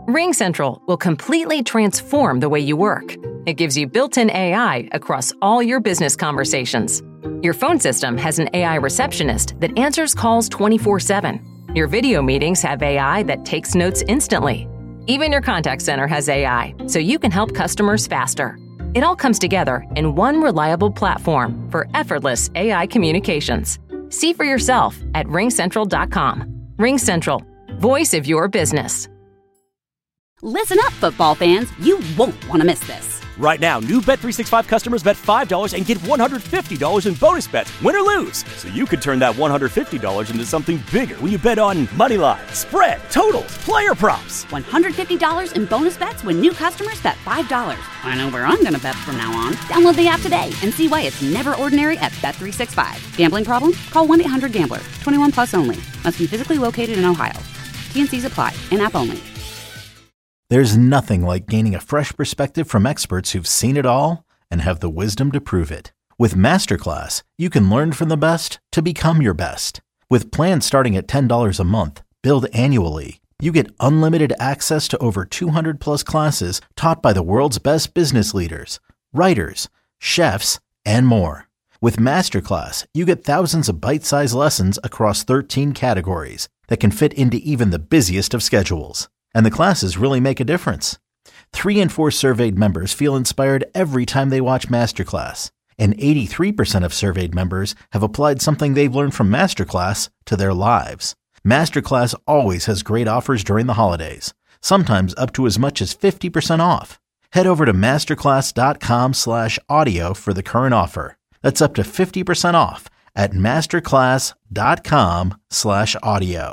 RingCentral will completely transform the way you work. It gives you built-in AI across all your business conversations. Your phone system has an AI receptionist that answers calls 24/7. Your video meetings have AI that takes notes instantly. Even your contact center has AI, so you can help customers faster. It all comes together in one reliable platform for effortless AI communications. See for yourself at ringcentral.com. RingCentral, voice of your business. Listen up, football fans. You won't want to miss this. Right now, new Bet365 customers bet $5 and get $150 in bonus bets, win or lose. So you could turn that $150 into something bigger when you bet on moneyline, spread, totals, player props. $150 in bonus bets when new customers bet $5. I know where I'm going to bet from now on. Download the app today and see why it's never ordinary at Bet365. Gambling problem? Call 1-800-GAMBLER. 21 plus only. Must be physically located in Ohio. T&Cs apply. In-app only. There's nothing like gaining a fresh perspective from experts who've seen it all and have the wisdom to prove it. With Masterclass, you can learn from the best to become your best. With plans starting at $10 a month, billed annually, you get unlimited access to over 200 plus classes taught by the world's best business leaders, writers, chefs, and more. With Masterclass, you get thousands of bite-sized lessons across 13 categories that can fit into even the busiest of schedules. And the classes really make a difference. 3 in 4 surveyed members feel inspired every time they watch Masterclass. And 83% of surveyed members have applied something they've learned from Masterclass to their lives. Masterclass always has great offers during the holidays, sometimes up to as much as 50% off. Head over to masterclass.com/audio for the current offer. That's up to 50% off at masterclass.com/audio.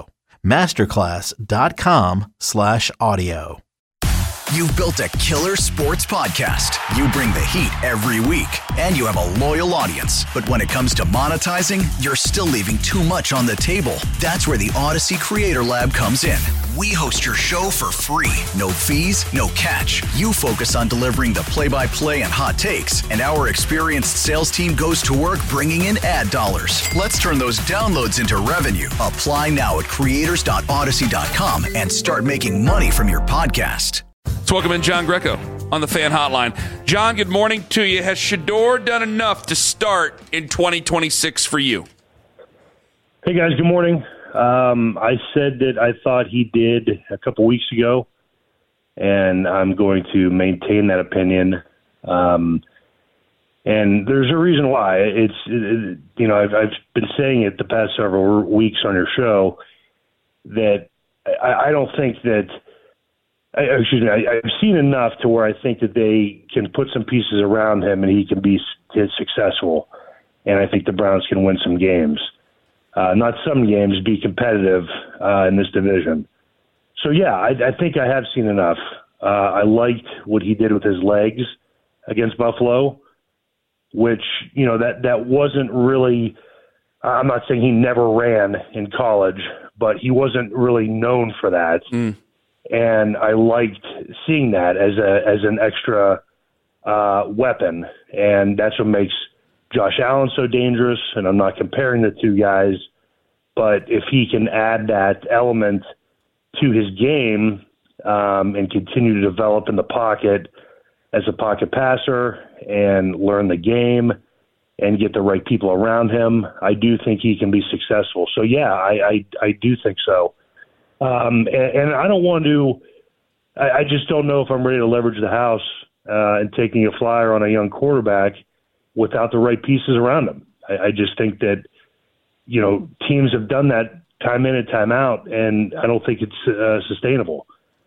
masterclass.com/audio. You've built a killer sports podcast. You bring the heat every week, and you have a loyal audience. But when it comes to monetizing, you're still leaving too much on the table. That's where the Odyssey Creator Lab comes in. We host your show for free. No fees, no catch. You focus on delivering the play-by-play and hot takes, and our experienced sales team goes to work bringing in ad dollars. Let's turn those downloads into revenue. Apply now at creators.odyssey.com and start making money from your podcast. Let's welcome in John Greco on the Fan Hotline. John, good morning to you. Has Shedeur done enough to start in 2026 for you? Hey, guys, good morning. I said that I thought he did a couple weeks ago, and I'm going to maintain that opinion. And there's a reason why. I've been saying it the past several weeks on your show that I don't think that I've seen enough to where I think that they can put some pieces around him and he can be successful. And I think the Browns can win some games. Not some games, be competitive in this division. So, yeah, I think I have seen enough. I liked what he did with his legs against Buffalo, which, that wasn't really – I'm not saying he never ran in college, but he wasn't really known for that. And I liked seeing that as an extra weapon, and that's what makes Josh Allen so dangerous. And I'm not comparing the two guys, but if he can add that element to his game and continue to develop in the pocket as a pocket passer and learn the game and get the right people around him, I do think he can be successful. So, yeah, I do think so. And I don't want to – I just don't know if I'm ready to leverage the house and taking a flyer on a young quarterback without the right pieces around him. I just think that, teams have done that time in and time out, and I don't think it's sustainable.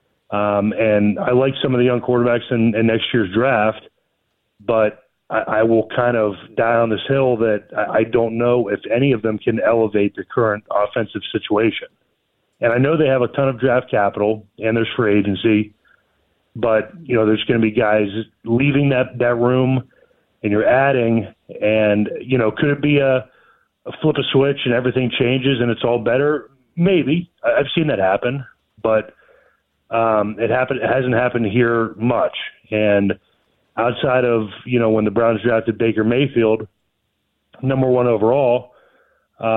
And I like some of the young quarterbacks in next year's draft, but I will kind of die on this hill that I don't know if any of them can elevate the current offensive situation. And I know they have a ton of draft capital and there's free agency, but, there's going to be guys leaving that room and you're adding and, could it be a flip a switch and everything changes and it's all better? Maybe. I've seen that happen, but it hasn't happened here much. And outside of, when the Browns drafted Baker Mayfield, number 1 overall,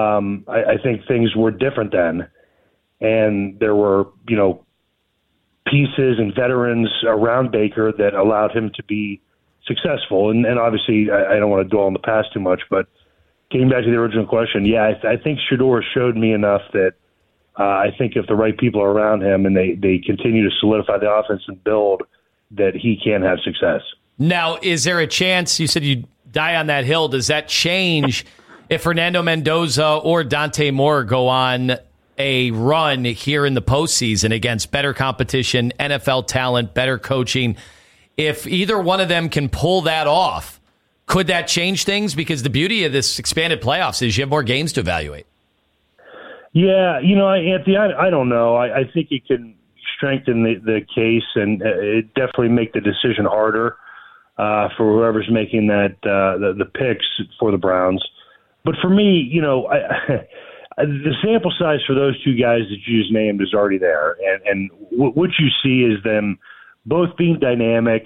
I think things were different then. And there were, pieces and veterans around Baker that allowed him to be successful. And obviously, I don't want to dwell on the past too much, but getting back to the original question, yeah, I think Shedeur showed me enough that I think if the right people are around him and they continue to solidify the offense and build, that he can have success. Now, is there a chance, you said you die on that hill, does that change if Fernando Mendoza or Dante Moore go on a run here in the postseason against better competition, NFL talent, better coaching? If either one of them can pull that off, could that change things? Because the beauty of this expanded playoffs is you have more games to evaluate. Yeah, Anthony, I don't know. I think it can strengthen the case and it definitely make the decision harder for whoever's making that the picks for the Browns. But for me, the sample size for those two guys that you just named is already there, and what you see is them both being dynamic.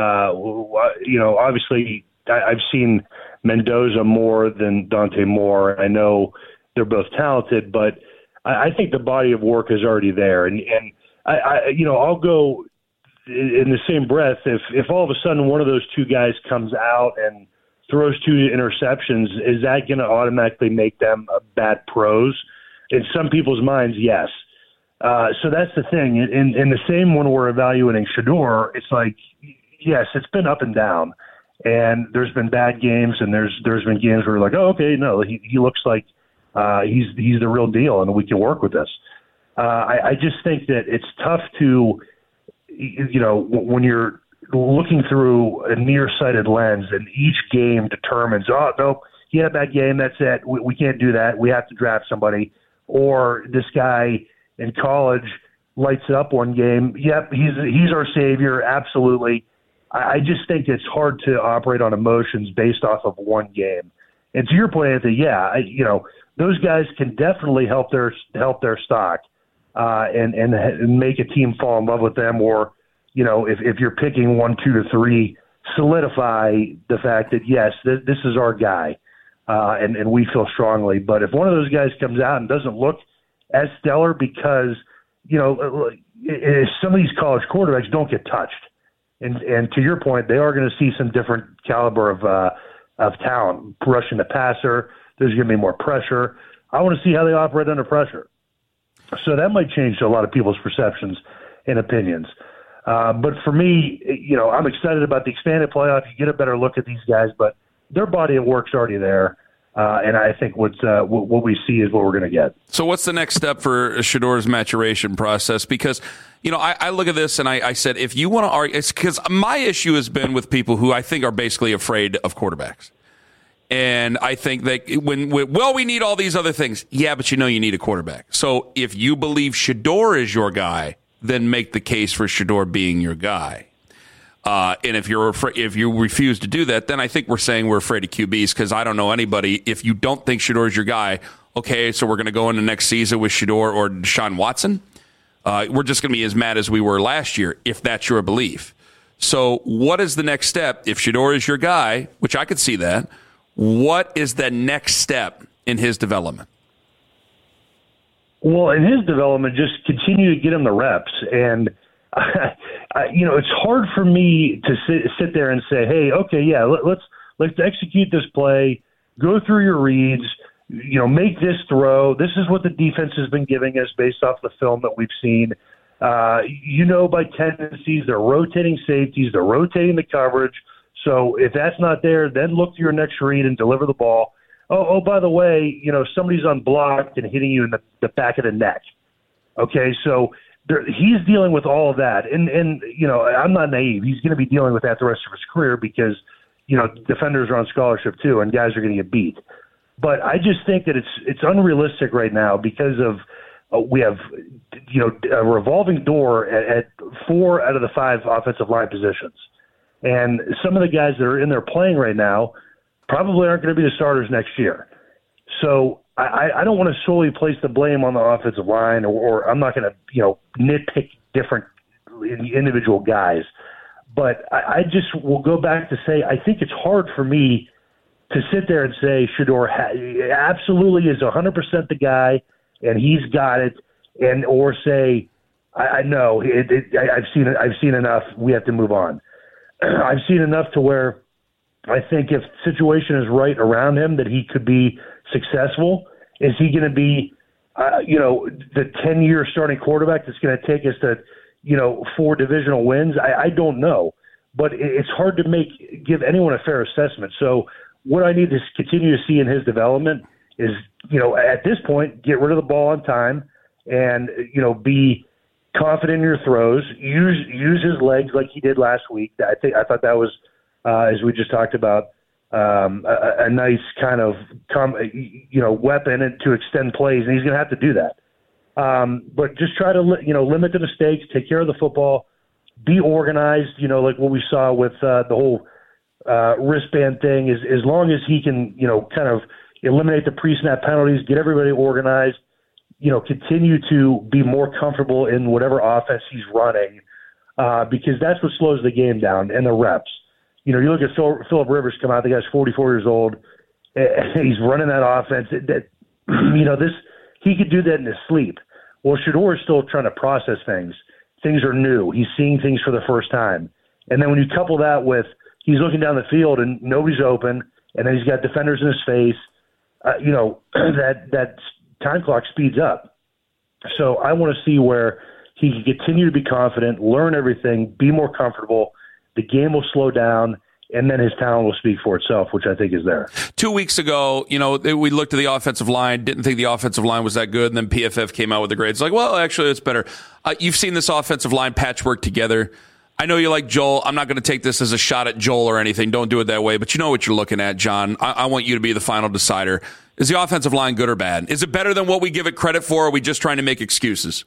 Obviously, I've seen Mendoza more than Dante Moore. I know they're both talented, but I think the body of work is already there, and I'll go in the same breath if all of a sudden one of those two guys comes out and throws 2 interceptions, is that going to automatically make them bad pros? In some people's minds, yes. So that's the thing. In the same when we're evaluating Shedeur, it's like, yes, it's been up and down, and there's been bad games, and there's been games where we're like, oh, okay, no, he looks like he's the real deal, and we can work with this. I just think that it's tough to, when you're looking through a nearsighted lens and each game determines, oh, no, he had a bad game, that's it. We can't do that. We have to draft somebody. Or this guy in college lights it up one game. Yep, he's our savior, absolutely. I just think it's hard to operate on emotions based off of one game. And to your point, Anthony, yeah, those guys can definitely help their stock and make a team fall in love with them, or if you're picking 1, 2 to 3, solidify the fact that yes, this is our guy, and we feel strongly. But if one of those guys comes out and doesn't look as stellar, because some of these college quarterbacks don't get touched, and to your point, they are going to see some different caliber of talent rushing the passer. There's going to be more pressure. I want to see how they operate under pressure. So that might change a lot of people's perceptions and opinions. But for me, I'm excited about the expanded playoff. You get a better look at these guys, but their body of work's already there. And I think what we see is what we're going to get. So what's the next step for Shedeur's maturation process? Because, I look at this and I said, if you want to argue, it's because my issue has been with people who I think are basically afraid of quarterbacks. And I think that we need all these other things. Yeah, but you need a quarterback. So if you believe Shedeur is your guy, then make the case for Shedeur being your guy. And if you refuse to do that, then I think we're saying we're afraid of QBs, because I don't know anybody. If you don't think Shedeur is your guy, okay, so we're going to go into next season with Shedeur or Deshaun Watson. We're just going to be as mad as we were last year, if that's your belief. So what is the next step? If Shedeur is your guy, which I could see that, what is the next step in his development? Well, in his development, just continue to get him the reps. And, it's hard for me to sit there and say, hey, okay, yeah, let's execute this play, go through your reads, make this throw. This is what the defense has been giving us based off the film that we've seen. By tendencies, they're rotating safeties, they're rotating the coverage. So if that's not there, then look to your next read and deliver the ball. Oh, by the way, somebody's unblocked and hitting you in the back of the neck. Okay, so he's dealing with all of that. And I'm not naive. He's going to be dealing with that the rest of his career because, defenders are on scholarship too, and guys are going to get beat. But I just think that it's unrealistic right now because of we have, a revolving door at 4 out of the 5 offensive line positions. And some of the guys that are in there playing right now probably aren't going to be the starters next year. So I don't want to solely place the blame on the offensive line, or I'm not going to, nitpick different individual guys. But I just will go back to say I think it's hard for me to sit there and say Shedeur absolutely is 100% the guy and he's got it, or say I know. I've seen enough. We have to move on. I've seen enough to where I think if the situation is right around him, that he could be successful. Is he going to be, the 10-year starting quarterback that's going to take us to, 4 divisional wins? I don't know, but it's hard to give anyone a fair assessment. So what I need to continue to see in his development is, at this point, get rid of the ball on time and, be confident in your throws, use his legs like he did last week. I thought that was, as we just talked about, a nice kind of weapon to extend plays, and he's going to have to do that. But just try to limit the mistakes, take care of the football, be organized. Like what we saw with the whole wristband thing. As long as he can kind of eliminate the pre-snap penalties, get everybody organized, continue to be more comfortable in whatever offense he's running, because that's what slows the game down, and the reps. You look at Phillip Rivers come out, the guy's 44 years old, and he's running that offense. He could do that in his sleep. Well, Shedeur is still trying to process things. Things are new. He's seeing things for the first time. And then when you couple that with he's looking down the field and nobody's open, and then he's got defenders in his face, that time clock speeds up. So I want to see where he can continue to be confident, learn everything, be more comfortable. The game will slow down, and then his talent will speak for itself, which I think is there. 2 weeks ago, we looked at the offensive line, didn't think the offensive line was that good, and then PFF came out with the grades like, well, actually, it's better. You've seen this offensive line patchwork together. I know you like Joel. I'm not going to take this as a shot at Joel or anything. Don't do it that way. But you know what you're looking at, John. I want you to be the final decider. Is the offensive line good or bad? Is it better than what we give it credit for, or are we just trying to make excuses?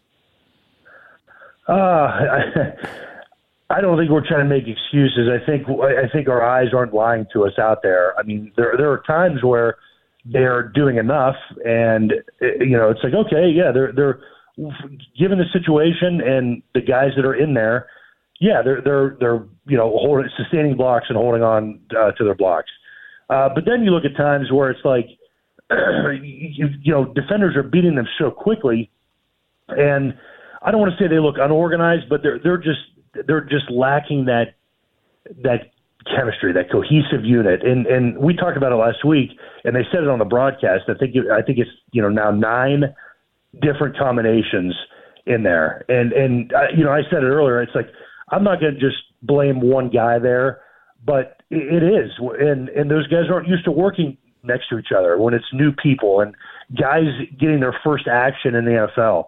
I don't think we're trying to make excuses. I think our eyes aren't lying to us out there. I mean, there are times where they're doing enough, and it's like, okay, yeah, they're given the situation and the guys that are in there, yeah, they're holding, sustaining blocks and holding on to their blocks. But then you look at times where it's like, defenders are beating them so quickly, and I don't want to say they look unorganized, but they're just lacking that chemistry, that cohesive unit. And we talked about it last week, and they said it on the broadcast. I think it's now 9 different combinations in there. And I said it earlier. It's like I'm not going to just blame one guy there, but it is. And those guys aren't used to working next to each other when it's new people and guys getting their first action in the NFL,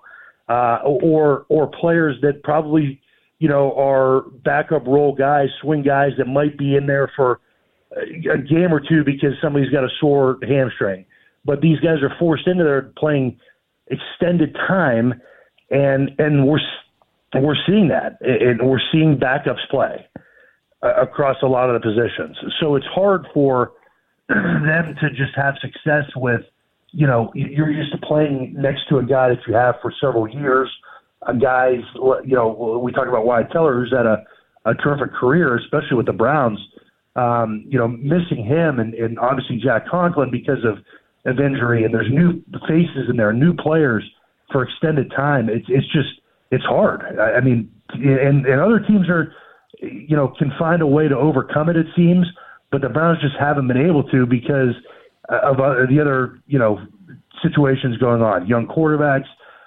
or players that probably are backup role guys, swing guys that might be in there for a game or two because somebody's got a sore hamstring. But these guys are forced into there playing extended time, and we're seeing that, and we're seeing backups play across a lot of the positions. So it's hard for them to just have success with, you're used to playing next to a guy that you have for several years. Guys, we talk about Wyatt Teller, who's had a terrific career, especially with the Browns. Missing him and obviously Jack Conklin because of injury, and there's new faces in there, new players for extended time. It's hard. I mean, and other teams are, can find a way to overcome it, it seems, but the Browns just haven't been able to because of the other, situations going on. Young quarterbacks,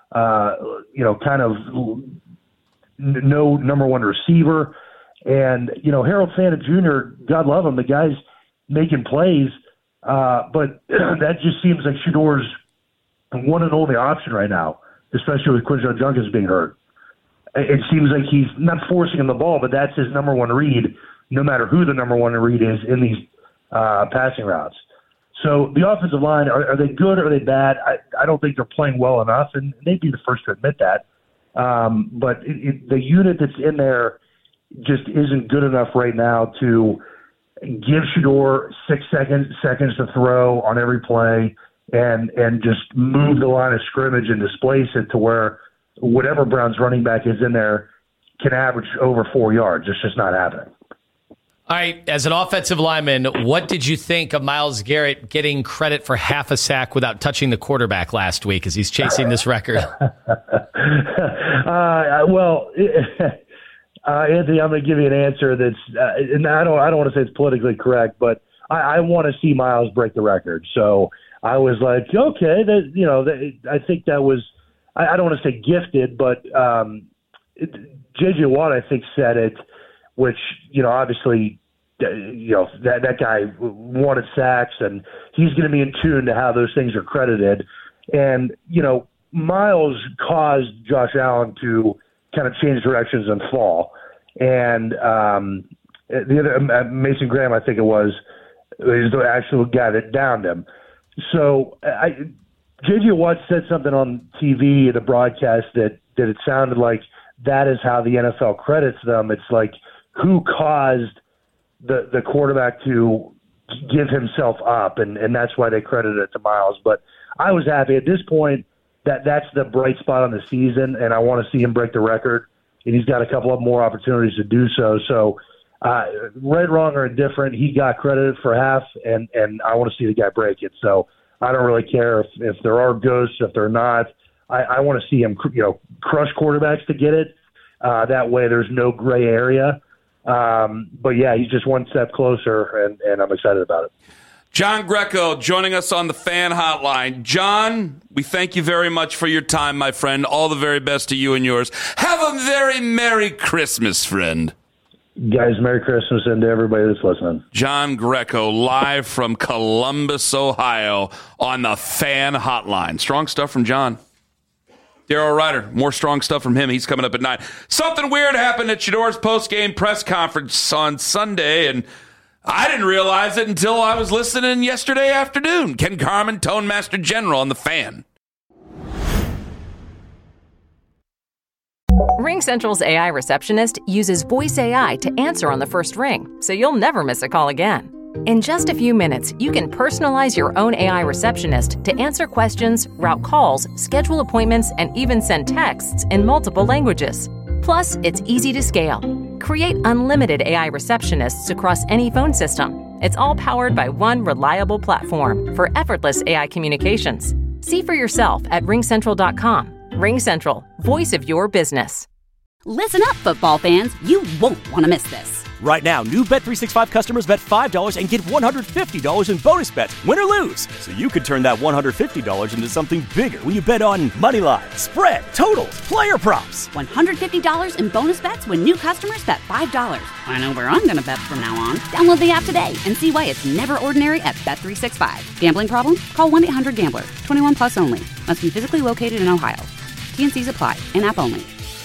kind of no number one receiver. And, Harold Santa Jr., God love him, the guy's making plays, but that just seems like Shedeur's one and only option right now, especially with Quinshon Judkins being hurt. It seems like he's not forcing him the ball, but that's his number one read, no matter who the number one read is in these passing routes. So the offensive line, are they good or are they bad? I don't think they're playing well enough, and they'd be the first to admit that. But the unit that's in there just isn't good enough right now to give Shedeur 6 seconds to throw on every play and just move the line of scrimmage and displace it to where whatever Browns running back is in there can average over 4 yards. It's just not happening. All right, as an offensive lineman, what did you think of Myles Garrett getting credit for half a sack without touching the quarterback last week as he's chasing this record? Anthony, I'm going to give you an answer that's, and I don't want to say it's politically correct, but I want to see Myles break the record. So I was like, okay, I think that was, I don't want to say gifted, but J.J. Watt, I think, said it, which, obviously, that guy wanted sacks, and he's going to be in tune to how those things are credited. And, Myles caused Josh Allen to kind of change directions and fall. And the other, Mason Graham, I think it was, is the actual guy that downed him. So J.J. Watt said something on TV at a broadcast that it sounded like that is how the NFL credits them. It's like who caused the quarterback to give himself up, and that's why they credited it to Myles. But I was happy at this point that's the bright spot on the season, and I want to see him break the record, and he's got a couple of more opportunities to do so. So right, wrong, or indifferent, he got credited for half, and I want to see the guy break it. So I don't really care if there are ghosts, if they're not. I want to see him crush quarterbacks to get it. That way there's no gray area. But yeah, he's just one step closer, and I'm excited about it. John Greco joining us on the Fan Hotline. John, we thank you very much for your time, my friend. All the very best to you and yours. Have a very Merry Christmas, friend. Guys, Merry Christmas, and to everybody that's listening. John Greco, live from Columbus, Ohio, on the Fan Hotline. Strong stuff from John. Daryl Ryder, more strong stuff from him. He's coming up at 9. Something weird happened at Shedor's post-game press conference on Sunday, and I didn't realize it until I was listening yesterday afternoon. Ken Carman, Tone Master General on the Fan. RingCentral's AI receptionist uses voice AI to answer on the first ring, so you'll never miss a call again. In just a few minutes, you can personalize your own AI receptionist to answer questions, route calls, schedule appointments, and even send texts in multiple languages. Plus, it's easy to scale. Create unlimited AI receptionists across any phone system. It's all powered by one reliable platform for effortless AI communications. See for yourself at RingCentral.com. RingCentral, voice of your business. Listen up, football fans. You won't want to miss this. Right now, new Bet365 customers bet $5 and get $150 in bonus bets, win or lose. So you could turn that $150 into something bigger when you bet on moneyline, spread, totals, player props. $150 in bonus bets when new customers bet $5. I know where I'm going to bet from now on. Download the app today and see why it's never ordinary at Bet365. Gambling problem? Call 1-800-GAMBLER. 21 plus only. Must be physically located in Ohio. T&Cs apply. In-app only.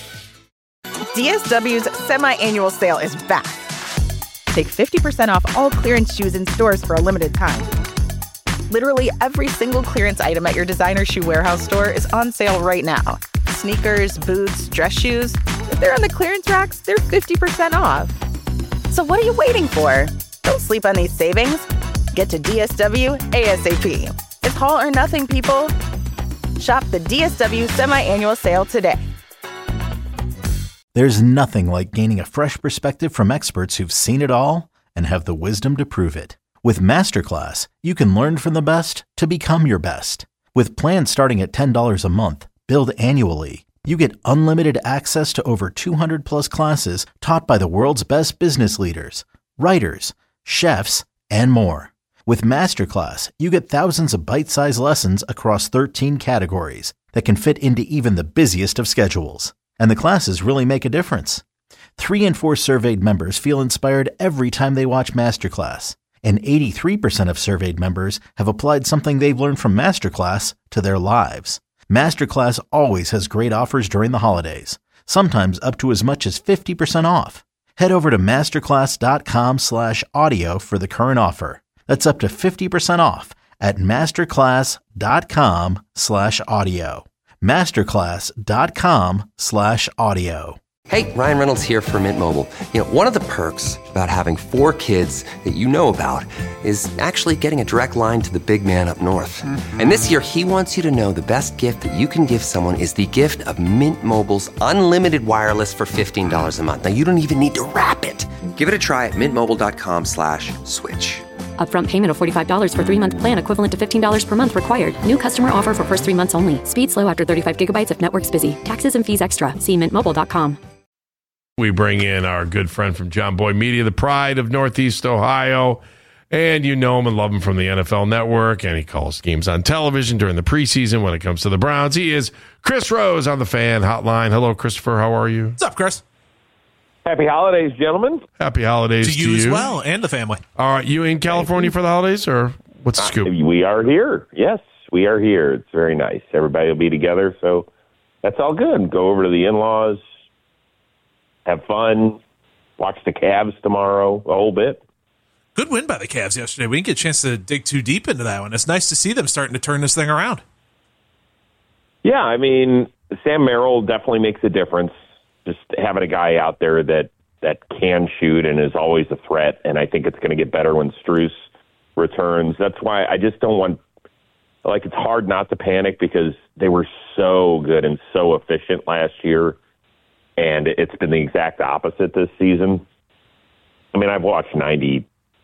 DSW's semi-annual sale is back. Take 50% off all clearance shoes in stores for a limited time. Literally every single clearance item at your designer shoe warehouse store is on sale right now. Sneakers, boots, dress shoes. If they're on the clearance racks, they're 50% off. So what are you waiting for? Don't sleep on these savings. Get to DSW ASAP. It's all or nothing, people. Shop the DSW semi-annual sale today. There's nothing like gaining a fresh perspective from experts who've seen it all and have the wisdom to prove it. With Masterclass, you can learn from the best to become your best. With plans starting at $10 a month, billed annually, you get unlimited access to over 200 plus classes taught by the world's best business leaders, writers, chefs, and more. With Masterclass, you get thousands of bite-sized lessons across 13 categories that can fit into even the busiest of schedules. And the classes really make a difference. 3 in 4 surveyed members feel inspired every time they watch Masterclass. And 83% of surveyed members have applied something they've learned from Masterclass to their lives. Masterclass always has great offers during the holidays, sometimes up to as much as 50% off. Head over to masterclass.com/audio for the current offer. That's up to 50% off at masterclass.com/audio. masterclass.com/audio. Hey, Ryan Reynolds here for Mint Mobile. You know, one of the perks about having 4 kids that you know about is actually getting a direct line to the big man up north. Mm-hmm. And this year, he wants you to know the best gift that you can give someone is the gift of Mint Mobile's unlimited wireless for $15 a month. Now, you don't even need to wrap it. Give it a try at mintmobile.com/switch. Upfront payment of $45 for 3-month plan equivalent to $15 per month required. New customer offer for first 3 months only. Speed slow after 35 gigabytes if network's busy. Taxes and fees extra. See mintmobile.com. We bring in our good friend from John Boy Media, the pride of Northeast Ohio. And you know him and love him from the NFL Network. And he calls games on television during the preseason when it comes to the Browns. He is Chris Rose on the Fan Hotline. Hello, Christopher. How are you? What's up, Chris? Happy holidays, gentlemen. Happy holidays to you as well, and the family. All right, you in California for the holidays, or what's the scoop? We are here. Yes, we are here. It's very nice. Everybody will be together, so that's all good. Go over to the in-laws, have fun, watch the Cavs tomorrow a whole bit. Good win by the Cavs yesterday. We didn't get a chance to dig too deep into that one. It's nice to see them starting to turn this thing around. Yeah, I mean, Sam Merrill definitely makes a difference. Just having a guy out there that can shoot and is always a threat, and I think it's going to get better when Strus returns. That's why I just don't want – like, it's hard not to panic because they were so good and so efficient last year, and it's been the exact opposite this season. I mean, I've watched 95%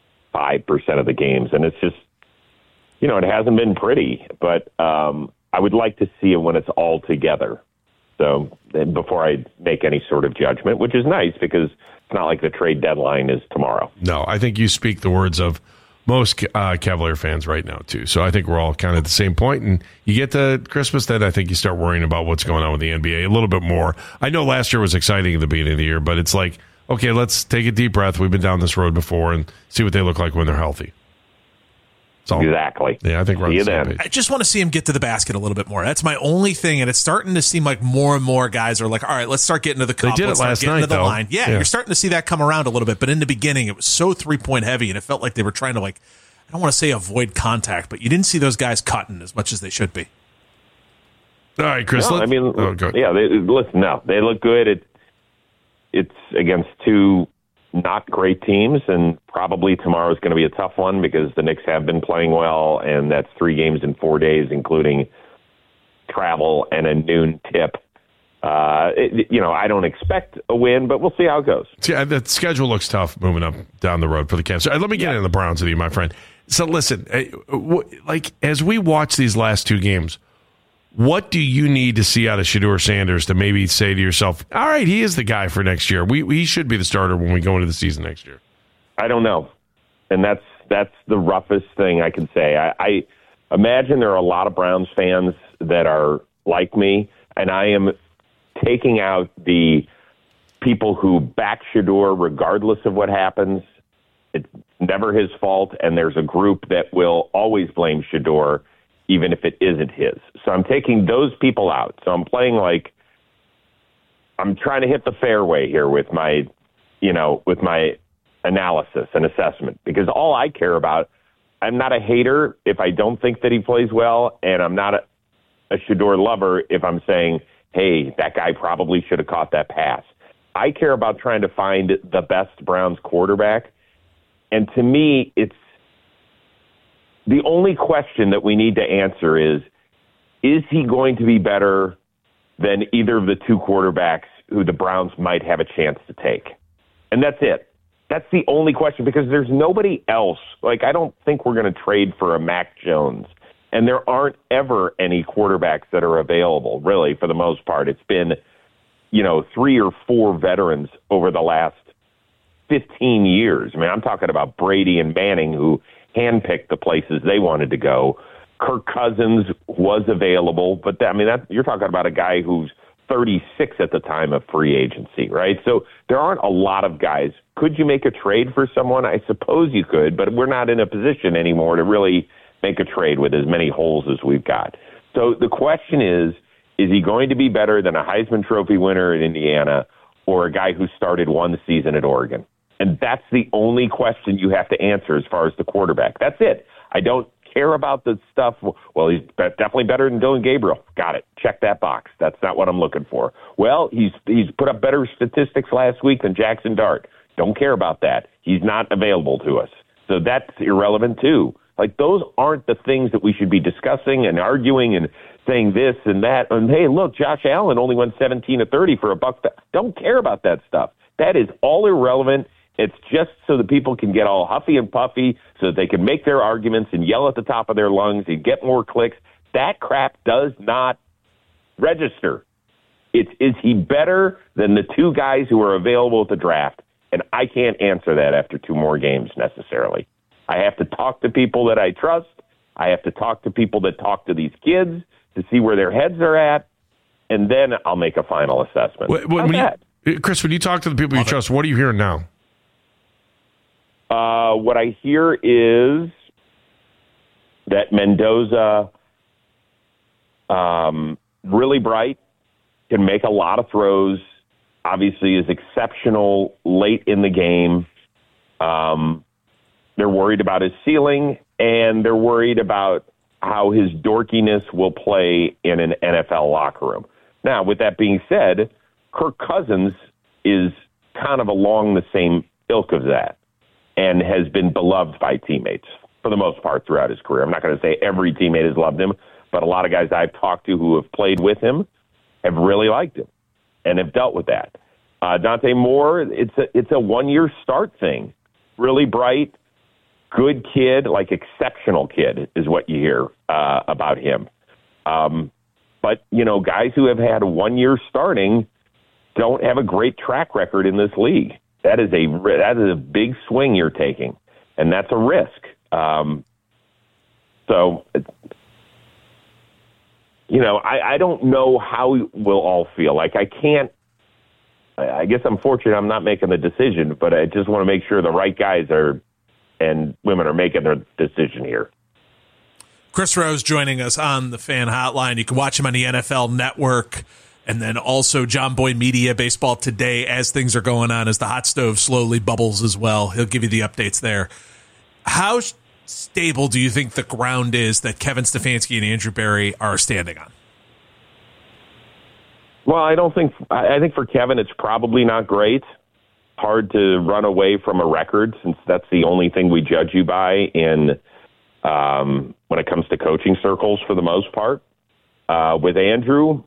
of the games, and it's just – you know, it hasn't been pretty, but I would like to see it when it's all together. So before I make any sort of judgment, which is nice because it's not like the trade deadline is tomorrow. No, I think you speak the words of most Cavalier fans right now, too. So I think we're all kind of at the same point. And you get to Christmas, then I think you start worrying about what's going on with the NBA a little bit more. I know last year was exciting at the beginning of the year, but it's like, okay, let's take a deep breath. We've been down this road before and see what they look like when they're healthy. So, exactly. Yeah, I think we're on the same page. I just want to see him get to the basket a little bit more. That's my only thing, and it's starting to seem like more and more guys are like, all right, let's start getting to the cup. They did it last night, the though. line. Yeah, you're starting to see that come around a little bit, but in the beginning, it was so 3-point heavy, and it felt like they were trying to, like, I don't want to say avoid contact, but you didn't see those guys cutting as much as they should be. All right, Chris. No, I mean, they look good. It's against two not great teams, and probably tomorrow's going to be a tough one because the Knicks have been playing well, and that's 3 games in 4 days, including travel and a noon tip. I don't expect a win, but we'll see how it goes. Yeah, the schedule looks tough moving up down the road for the Cavs. So, let me get into the Browns with you, my friend. So listen, like as we watch these last 2 games, what do you need to see out of Shedeur Sanders to maybe say to yourself, all right, he is the guy for next year. He should be the starter when we go into the season next year. I don't know. And that's the roughest thing I can say. I imagine there are a lot of Browns fans that are like me, and I am taking out the people who back Shedeur regardless of what happens. It's never his fault, and there's a group that will always blame Shedeur even if it isn't his. So I'm taking those people out. So I'm playing like I'm trying to hit the fairway here with my analysis and assessment, because all I care about, I'm not a hater if I don't think that he plays well, and I'm not a Shedeur lover if I'm saying, hey, that guy probably should have caught that pass. I care about trying to find the best Browns quarterback, and to me, it's the only question that we need to answer is he going to be better than either of the 2 quarterbacks who the Browns might have a chance to take? And that's it. That's the only question, because there's nobody else. Like, I don't think we're going to trade for a Mac Jones. And there aren't ever any quarterbacks that are available, really, for the most part. It's been, 3 or 4 veterans over the last 15 years. I mean, I'm talking about Brady and Manning, who handpicked the places they wanted to go. Kirk Cousins was available, but you're talking about a guy who's 36 at the time of free agency, right? So there aren't a lot of guys. Could you make a trade for someone? I suppose you could, but we're not in a position anymore to really make a trade with as many holes as we've got. So the question is he going to be better than a Heisman Trophy winner in Indiana or a guy who started 1 season at Oregon? And that's the only question you have to answer as far as the quarterback. That's it. I don't care about the stuff. Well, he's definitely better than Dylan Gabriel. Got it. Check that box. That's not what I'm looking for. Well, he's put up better statistics last week than Jackson Dart. Don't care about that. He's not available to us. So that's irrelevant too. Like, those aren't the things that we should be discussing and arguing and saying this and that. And, hey, look, Josh Allen only went 17 of 30 for $1. Don't care about that stuff. That is all irrelevant. It's just so that people can get all huffy and puffy so that they can make their arguments and yell at the top of their lungs and get more clicks. That crap does not register. Is he better than the two guys who are available at the draft? And I can't answer that after 2 more games necessarily. I have to talk to people that I trust. I have to talk to people that talk to these kids to see where their heads are at, and then I'll make a final assessment. Chris, when you talk to the people you trust, what are you hearing now? What I hear is that Mendoza, really bright, can make a lot of throws, obviously is exceptional late in the game. They're worried about his ceiling, and they're worried about how his dorkiness will play in an NFL locker room. Now, with that being said, Kirk Cousins is kind of along the same ilk of that and has been beloved by teammates for the most part throughout his career. I'm not going to say every teammate has loved him, but a lot of guys I've talked to who have played with him have really liked him and have dealt with that. Dante Moore, it's a 1-year start thing. Really bright, good kid, like exceptional kid is what you hear about him. But, guys who have had 1 year starting don't have a great track record in this league. That is a big swing you're taking, and that's a risk. I don't know how we'll all feel. Like, I guess I'm fortunate I'm not making the decision, but I just want to make sure the right guys and women are making their decision here. Chris Rose joining us on the Fan Hotline. You can watch him on the NFL Network, and then also John Boy Media, Baseball Today, as things are going on, as the hot stove slowly bubbles as well. He'll give you the updates there. How stable do you think the ground is that Kevin Stefanski and Andrew Berry are standing on? Well, I think for Kevin, it's probably not great. Hard to run away from a record since that's the only thing we judge you by when it comes to coaching circles for the most part. With Andrew,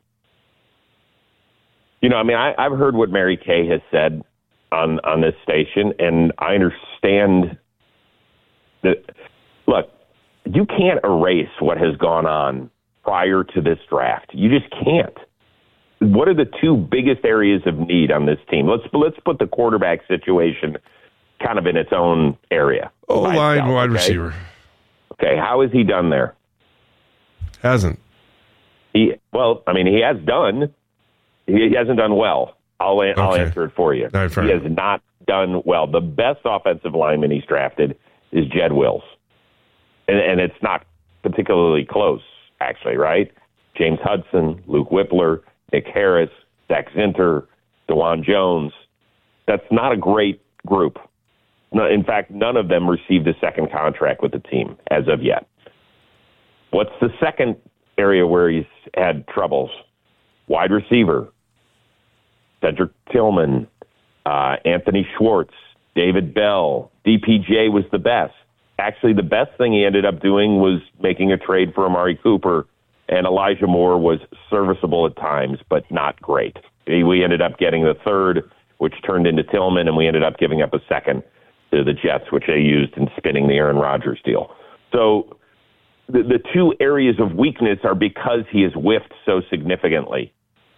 I've heard what Mary Kay has said on this station, and I understand that, look, you can't erase what has gone on prior to this draft. You just can't. What are the 2 biggest areas of need on this team? Let's put the quarterback situation kind of in its own area. O-line, wide receiver. Okay, how has he done there? Hasn't. He has done. He hasn't done well. I'll answer it for you. Right, he has not done well. The best offensive lineman he's drafted is Jed Wills. And it's not particularly close, actually, right? James Hudson, Luke Whippler, Nick Harris, Zach Zinter, DeJuan Jones. That's not a great group. No, in fact, none of them received a second contract with the team as of yet. What's the second area where he's had troubles? Wide receiver. Cedric Tillman, Anthony Schwartz, David Bell. DPJ was the best. Actually, the best thing he ended up doing was making a trade for Amari Cooper, and Elijah Moore was serviceable at times, but not great. We ended up getting the third, which turned into Tillman, and we ended up giving up a second to the Jets, which they used in spinning the Aaron Rodgers deal. So the 2 areas of weakness are because he has whiffed so significantly.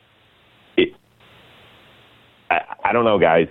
I don't know, guys.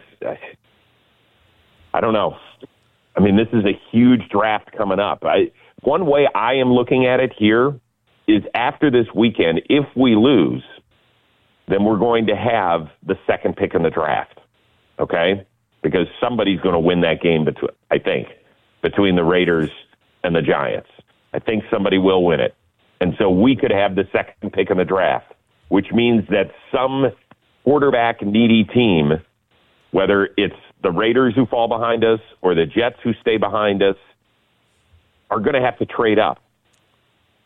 I don't know. I mean, this is a huge draft coming up. One way I am looking at it here is after this weekend, if we lose, then we're going to have the second pick in the draft, okay? Because somebody's going to win that game, between the Raiders and the Giants. I think somebody will win it. And so we could have the second pick in the draft, which means that some quarterback-needy team, whether it's the Raiders who fall behind us or the Jets who stay behind us, are going to have to trade up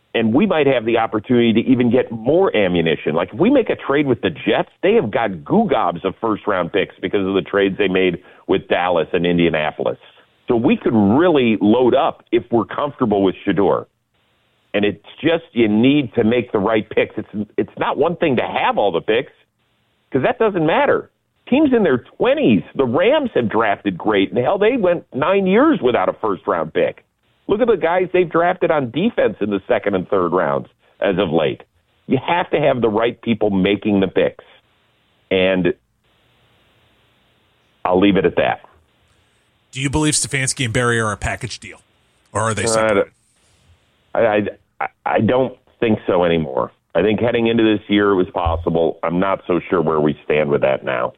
And we might have the opportunity to even get more ammunition. Like, if we make a trade with the Jets, they have got gobs of first-round picks because of the trades they made with Dallas and Indianapolis. So we could really load up if we're comfortable with Shedeur. And it's just you need to make the right picks. It's not one thing to have all the picks, because that doesn't matter. Teams in their 20s, the Rams have drafted great, and hell, they went 9 years without a first-round pick. Look at the guys they've drafted on defense in the second and third rounds as of late. You have to have the right people making the picks. And I'll leave it at that. Do you believe Stefanski and Berry are a package deal? Or are they separate? I don't think so anymore. I think heading into this year it was possible. I'm not so sure where we stand with that now.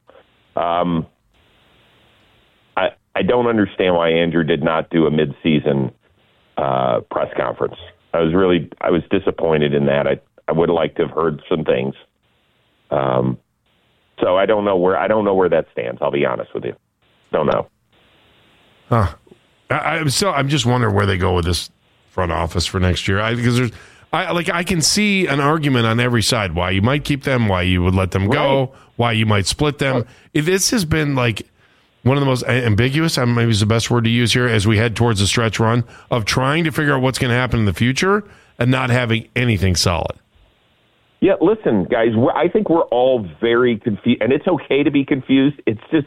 I don't understand why Andrew did not do a midseason press conference. I was disappointed in that. I would like to have heard some things. So I don't know where that stands. I'll be honest with you. Don't know. I'm just wondering where they go with this front office for next year. Because I can see an argument on every side why you might keep them, why you would let them go, why you might split them. This has been like one of the most ambiguous, maybe is the best word to use here, as we head towards the stretch run of trying to figure out what's going to happen in the future and not having anything solid. Yeah, listen, guys, I think we're all very confused, and it's okay to be confused. It's just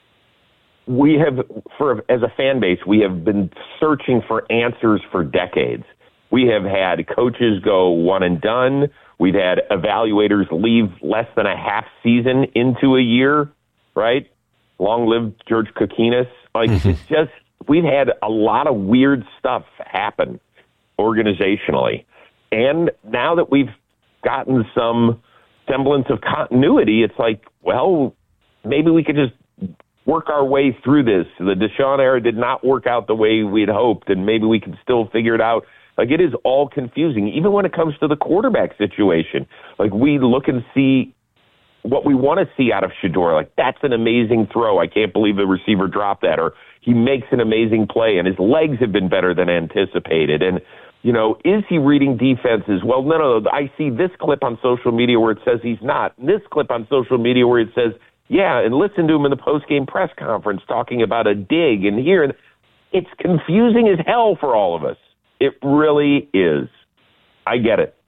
as a fan base, we have been searching for answers for decades. We have had coaches go one and done. We've had evaluators leave less than a half season into a year, right? Long live George Kokinis. It's just, we've had a lot of weird stuff happen organizationally. And now that we've gotten some semblance of continuity, it's like, well, maybe we could just work our way through this. The Deshaun era did not work out the way we'd hoped, and maybe we can still figure it out. It is all confusing, even when it comes to the quarterback situation. We look and see what we want to see out of Shedeur. That's an amazing throw. I can't believe the receiver dropped that. Or he makes an amazing play, and his legs have been better than anticipated. And, is he reading defenses? Well, no. I see this clip on social media where it says he's not. And this clip on social media where it says, yeah, and listen to him in the post-game press conference talking about a dig. And here, it's confusing as hell for all of us. It really is. I get it.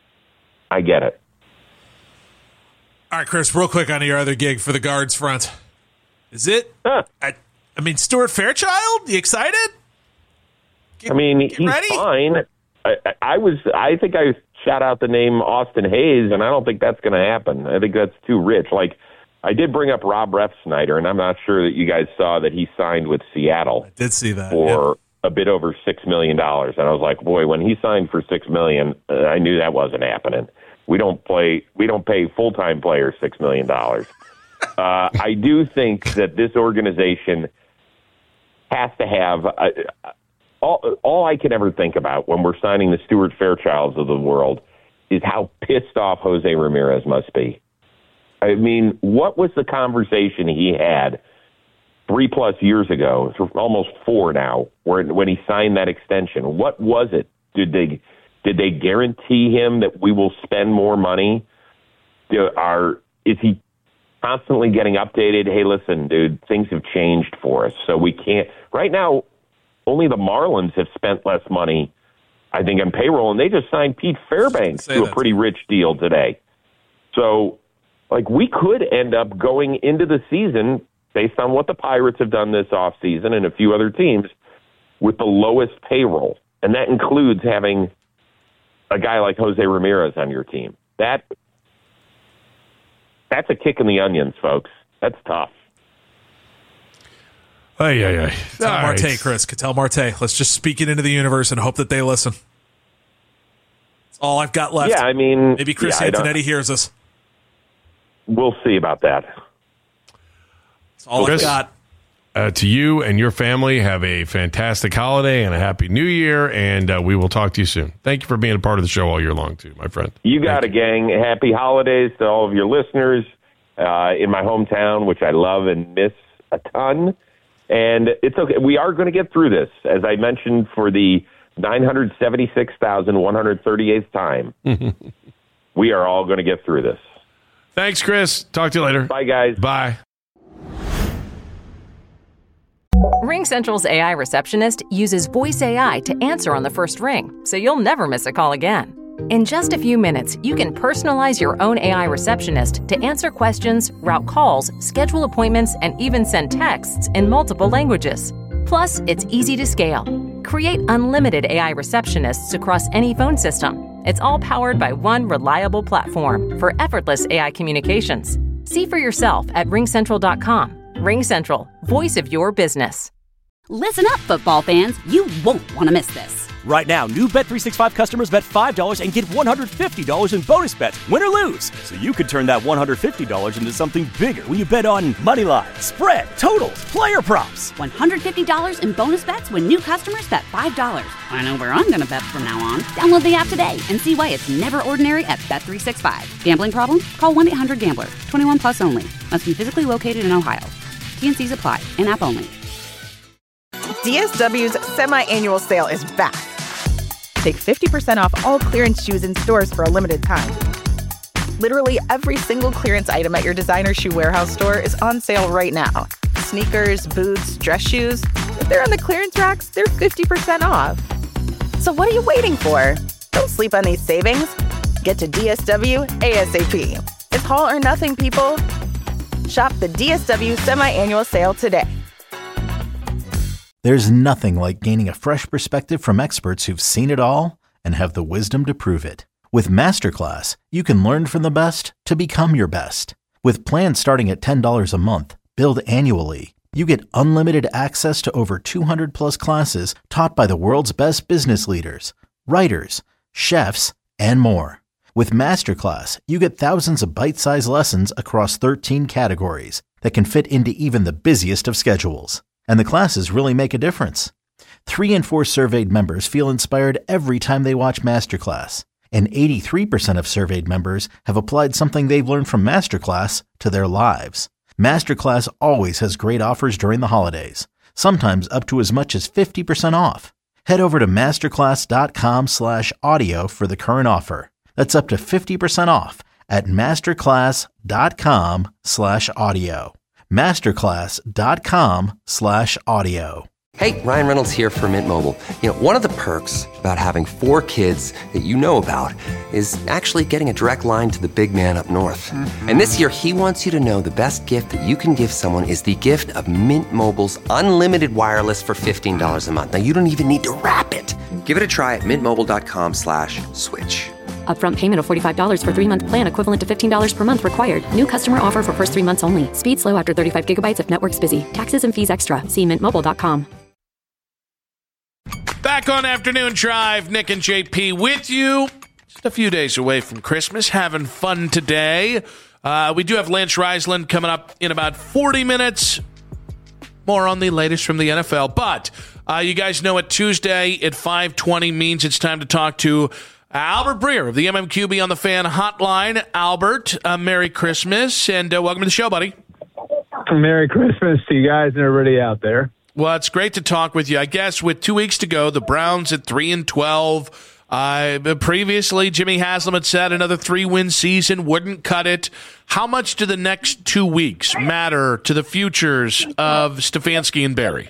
All right, Chris, real quick on your other gig for the guards front. Is it? Stuart Fairchild? You excited? He's ready? Fine. I think I shout out the name Austin Hayes, and I don't think that's going to happen. I think that's too rich. I did bring up Rob Refsnyder, and I'm not sure that you guys saw that he signed with Seattle. I did see that. For a bit over $6 million. And I was like, boy, when he signed for $6 million, I knew that wasn't happening. We don't pay full-time players $6 million. I do think that this organization has to have all I can ever think about when we're signing the Stuart Fairchilds of the world is how pissed off Jose Ramirez must be. What was the conversation he had 3+ years ago, almost 4 now, when he signed that extension? What was it? Did they guarantee him that we will spend more money? Is he constantly getting updated? Hey, listen, dude, things have changed for us, so we can't. Right now, only the Marlins have spent less money, I think, on payroll, and they just signed Pete Fairbanks to a pretty rich deal today. So, we could end up going into the season, based on what the Pirates have done this offseason and a few other teams, with the lowest payroll. And that includes having a guy like Jose Ramirez on your team. That's a kick in the onions, folks. That's tough. Cattell Marte, Chris. Cattell Marte. Let's just speak it into the universe and hope that they listen. That's all I've got left. Yeah, maybe Chris Antonetti hears us. We'll see about that. That's all I've got. To you and your family, have a fantastic holiday and a happy new year, and we will talk to you soon. Thank you for being a part of the show all year long, too, my friend. You got it, gang. Happy holidays to all of your listeners in my hometown, which I love and miss a ton. And it's okay. We are going to get through this. As I mentioned for the 976,138th time. We are all going to get through this. Thanks, Chris. Talk to you later. Bye, guys. Bye. RingCentral's AI receptionist uses voice AI to answer on the first ring, so you'll never miss a call again. In just a few minutes, you can personalize your own AI receptionist to answer questions, route calls, schedule appointments, and even send texts in multiple languages. Plus, it's easy to scale. Create unlimited AI receptionists across any phone system. It's all powered by one reliable platform for effortless AI communications. See for yourself at ringcentral.com. RingCentral, voice of your business. Listen up, football fans. You won't want to miss this. Right now, new Bet365 customers bet $5 and get $150 in bonus bets, win or lose. So you could turn that $150 into something bigger when you bet on Moneyline, spread, totals, player props. $150 in bonus bets when new customers bet $5. I know where I'm going to bet from now on. Download the app today and see why it's never ordinary at Bet365. Gambling problem? Call 1-800-GAMBLER. 21 plus only. Must be physically located in Ohio. T&Cs apply. In-app only. DSW's semi-annual sale is back. Take 50% off all clearance shoes in stores for a limited time. Literally every single clearance item at your designer shoe warehouse store is on sale right now. Sneakers, boots, dress shoes. If they're on the clearance racks, they're 50% off. So what are you waiting for? Don't sleep on these savings. Get to DSW ASAP. It's all or nothing, people. Shop the DSW semi-annual sale today. There's nothing like gaining a fresh perspective from experts who've seen it all and have the wisdom to prove it. With Masterclass, you can learn from the best to become your best. With plans starting at $10 a month, billed annually, you get unlimited access to over 200 plus classes taught by the world's best business leaders, writers, chefs, and more. With Masterclass, you get thousands of bite-sized lessons across 13 categories that can fit into even the busiest of schedules. And the classes really make a difference. 3 in 4 surveyed members feel inspired every time they watch Masterclass. And 83% of surveyed members have applied something they've learned from Masterclass to their lives. Masterclass always has great offers during the holidays, sometimes up to as much as 50% off. Head over to masterclass.com/audio for the current offer. That's up to 50% off at masterclass.com/audio. masterclass.com/audio. Hey, Ryan Reynolds here for Mint Mobile. You know, one of the perks about having 4 kids that you know about is actually getting a direct line to the big man up north. And this year, he wants you to know the best gift that you can give someone is the gift of Mint Mobile's unlimited wireless for $15 a month. Now, you don't even need to wrap it. Give it a try at mintmobile.com/switch. Upfront payment of $45 for 3-month plan equivalent to $15 per month required. New customer offer for first 3 months only. Speed slow after 35 gigabytes if network's busy. Taxes and fees extra. See mintmobile.com. Back on Afternoon Drive, Nick and JP with you. Just a few days away from Christmas, having fun today. We do have Lance Reisland coming up in about 40 minutes. More on the latest from the NFL. But you guys know what Tuesday at 5:20 means. It's time to talk to Albert Breer of the MMQB on the Fan Hotline. Albert, Merry Christmas, and welcome to the show, buddy. Merry Christmas to you guys and everybody out there. Well, it's great to talk with you. I guess with 2 weeks to go, the Browns at 3-12. Previously, Jimmy Haslam had said another 3-win season wouldn't cut it. How much do the next 2 weeks matter to the futures of Stefanski and Barry?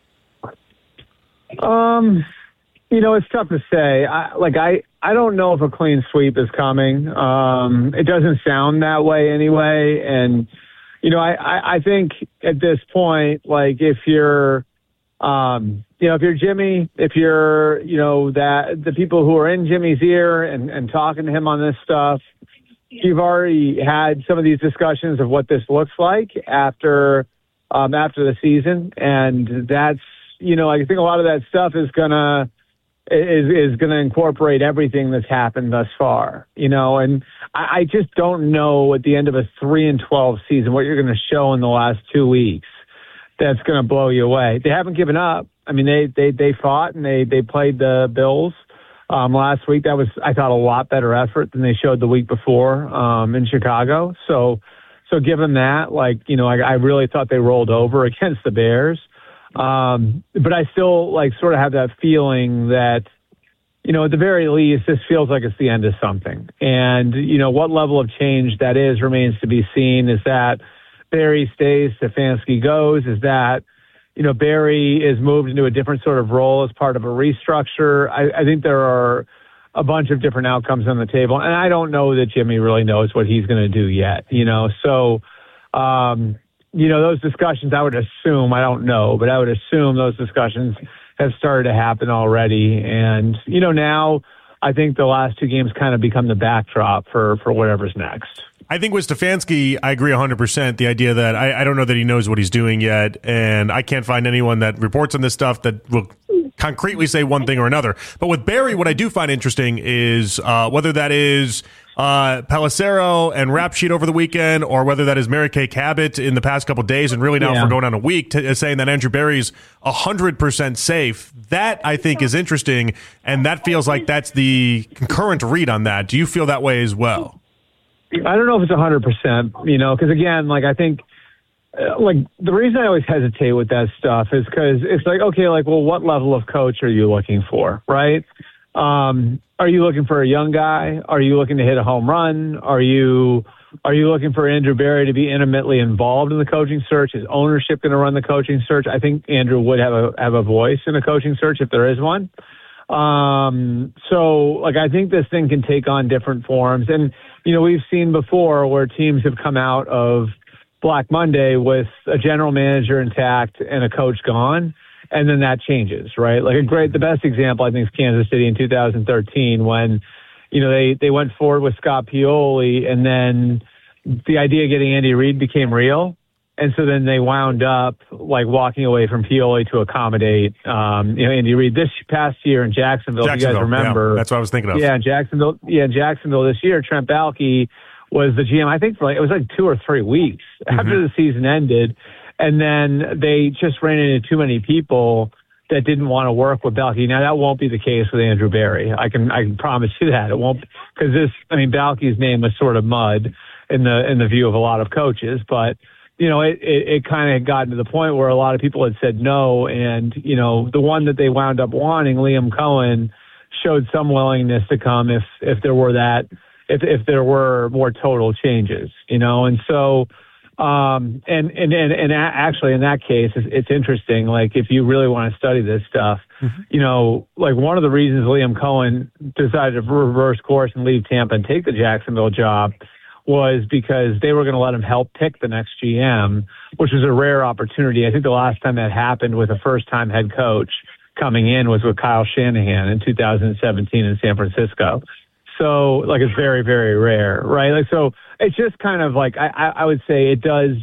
You know, it's tough to say. I don't know if a clean sweep is coming. It doesn't sound that way anyway. And, you know, I think at this point, like if you're, if you're Jimmy, if you're, that the people who are in Jimmy's ear and talking to him on this stuff, you've already had some of these discussions of what this looks like after the season. And that's, I think a lot of that stuff is going to incorporate everything that's happened thus far, and I just don't know at the end of a 3-12 season what you're going to show in the last 2 weeks that's going to blow you away. They haven't given up. I mean, they fought and they played the Bills last week. That was, I thought, a lot better effort than they showed the week before in Chicago. So given that, I really thought they rolled over against the Bears. But I still sort of have that feeling that, at the very least, this feels like it's the end of something. And, what level of change that is remains to be seen. Is that Barry stays, Stefanski goes? Is that, Barry is moved into a different sort of role as part of a restructure? I think there are a bunch of different outcomes on the table. And I don't know that Jimmy really knows what he's going to do yet, So, those discussions, I would assume, I don't know, but I would assume those discussions have started to happen already. And, now I think the last two games kind of become the backdrop for whatever's next. I think with Stefanski, I agree 100%. The idea that I don't know that he knows what he's doing yet, and I can't find anyone that reports on this stuff that will concretely say one thing or another. But with Barry, what I do find interesting is whether that is Pelissero and Rap Sheet over the weekend, or whether that is Mary Kay Cabot in the past couple of days, and really now for going on a week, saying that Andrew Barry's 100% safe. That, I think, is interesting, and that feels like that's the concurrent read on that. Do you feel that way as well? I don't know if it's 100%, because again, I think, the reason I always hesitate with that stuff is because it's well, what level of coach are you looking for, right? Are you looking for a young guy? Are you looking to hit a home run? Are you looking for Andrew Barry to be intimately involved in the coaching search? Is ownership going to run the coaching search? I think Andrew would have a voice in a coaching search if there is one. So I think this thing can take on different forms. And, we've seen before where teams have come out of Black Monday with a general manager intact and a coach gone, and then that changes, right? The best example, I think, is Kansas City in 2013 when, they went forward with Scott Pioli, and then the idea of getting Andy Reid became real. And so then they wound up walking away from Pioli to accommodate, Andy Reid. This past year in Jacksonville, if you guys remember. Yeah, that's what I was thinking of. Yeah, in Jacksonville this year, Trent Baalke was the GM, I think, for it was 2 or 3 weeks after the season ended. And then they just ran into too many people that didn't want to work with Baalke. Now, that won't be the case with Andrew Barry. I can promise you that. It won't, because Baalke's name was sort of mud in the view of a lot of coaches, but it kind of had gotten to the point where a lot of people had said no. And, the one that they wound up wanting, Liam Cohen, showed some willingness to come if there were if there were more total changes, and so, and actually in that case, it's interesting. If you really want to study this stuff, one of the reasons Liam Cohen decided to reverse course and leave Tampa and take the Jacksonville job was because they were going to let him help pick the next GM, which was a rare opportunity. I think the last time that happened with a first-time head coach coming in was with Kyle Shanahan in 2017 in San Francisco. So, it's very, very rare, right? So it's just kind of I would say it does,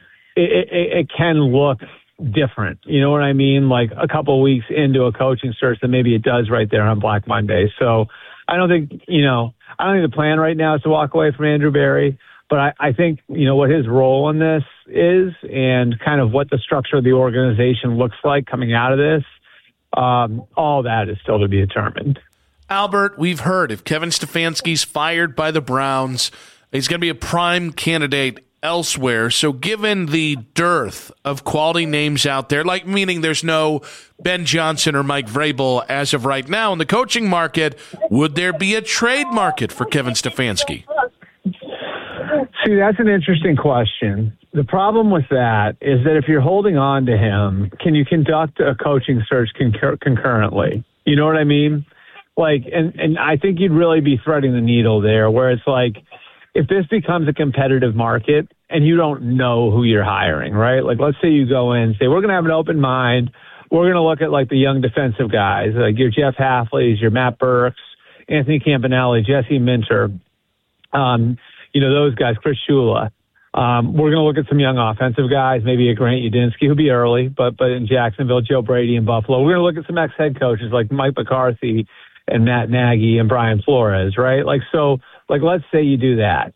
it can look different. You know what I mean? A couple of weeks into a coaching search than maybe it does right there on Black Monday. So I don't think the plan right now is to walk away from Andrew Barry, but I think, what his role in this is and kind of what the structure of the organization looks like coming out of this, all that is still to be determined. Albert, we've heard if Kevin Stefanski's fired by the Browns, he's going to be a prime candidate elsewhere. So given the dearth of quality names out there, meaning there's no Ben Johnson or Mike Vrabel as of right now in the coaching market, would there be a trade market for Kevin Stefanski? See, that's an interesting question. The problem with that is that if you're holding on to him, can you conduct a coaching search concurrently? You know what I mean? And I think you'd really be threading the needle there, where it's if this becomes a competitive market and you don't know who you're hiring, right? Let's say you go in and say, we're going to have an open mind. We're going to look at the young defensive guys, your Jeff Hafleys, your Matt Burks, Anthony Campanelli, Jesse Minter, those guys, Chris Shula. We're going to look at some young offensive guys, maybe a Grant Udinski, who'll be early, but in Jacksonville, Joe Brady in Buffalo. We're going to look at some ex-head coaches like Mike McCarthy and Matt Nagy and Brian Flores, right? Let's say you do that.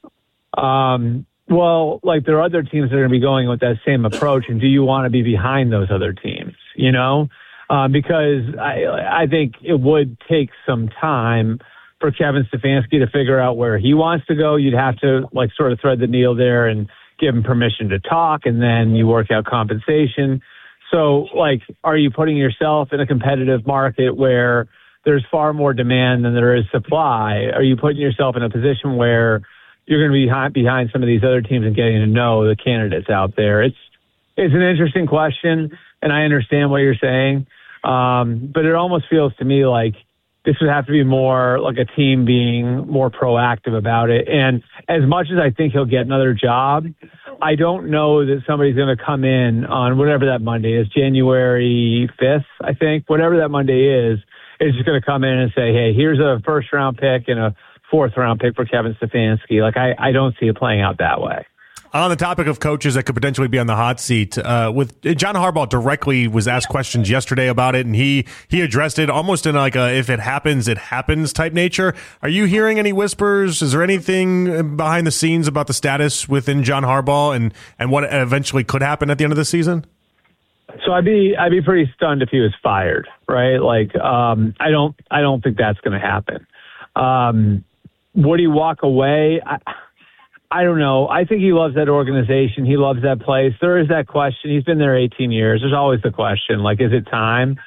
There are other teams that are going to be going with that same approach, and do you want to be behind those other teams, because I think it would take some time for Kevin Stefanski to figure out where he wants to go. You'd have to sort of thread the needle there and give him permission to talk, and then you work out compensation. So, like, are you putting yourself in a competitive market where there's far more demand than there is supply? Are you putting yourself in a position where you're going to be behind some of these other teams and getting to know the candidates out there? It's an interesting question, and I understand what you're saying. But it almost feels to me like this would have to be more like a team being more proactive about it. And as much as I think he'll get another job, I don't know that somebody's going to come in on whatever that Monday is, January 5th, I think, whatever that Monday is just going to come in and say, hey, here's a first-round pick and a fourth-round pick for Kevin Stefanski. Like, I don't see it playing out that way. On the topic of coaches that could potentially be on the hot seat, with John Harbaugh directly was asked questions yesterday about it, and he addressed it almost in like a if it happens, it happens type nature. Are you hearing any whispers? Is there anything behind the scenes about the status within John Harbaugh and what eventually could happen at the end of the season? So I'd be pretty stunned if he was fired, right? Like, I don't think that's going to happen. Would he walk away? I don't know. I think he loves that organization. He loves that place. There is that question. He's been there 18 years. There's always the question, like, is it time?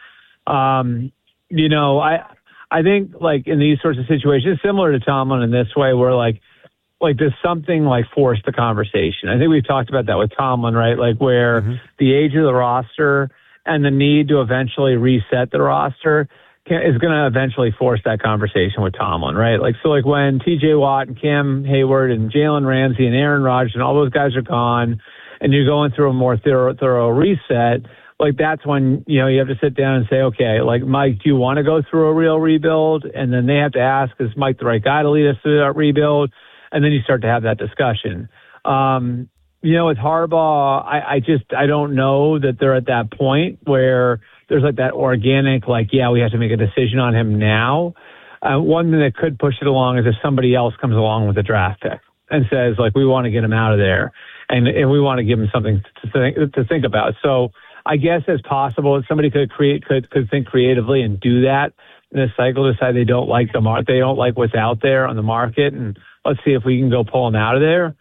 You know, I think, like, in these sorts of situations, similar to Tomlin in this way, where, like does something, like, force the conversation? I think we've talked about that with Tomlin, right? Like, where the age of the roster and the need to eventually reset the roster is going to eventually force that conversation with Tomlin, right? Like, so like when TJ Watt and Cam Hayward and Jalen Ramsey and Aaron Rodgers and all those guys are gone and you're going through a more thorough reset, like that's when, you know, you have to sit down and say, okay, like, Mike, do you want to go through a real rebuild? And then they have to ask, is Mike the right guy to lead us through that rebuild? And then you start to have that discussion. You know, with Harbaugh, I don't know that they're at that point where there's like that organic, like, yeah, we have to make a decision on him now. One thing that could push it along is if somebody else comes along with a draft pick and says, like, we want to get him out of there and we want to give him something to think about. So I guess it's possible that somebody could think creatively and do that in this cycle, decide they don't like they don't like what's out there on the market, and let's see if we can go pull him out of there.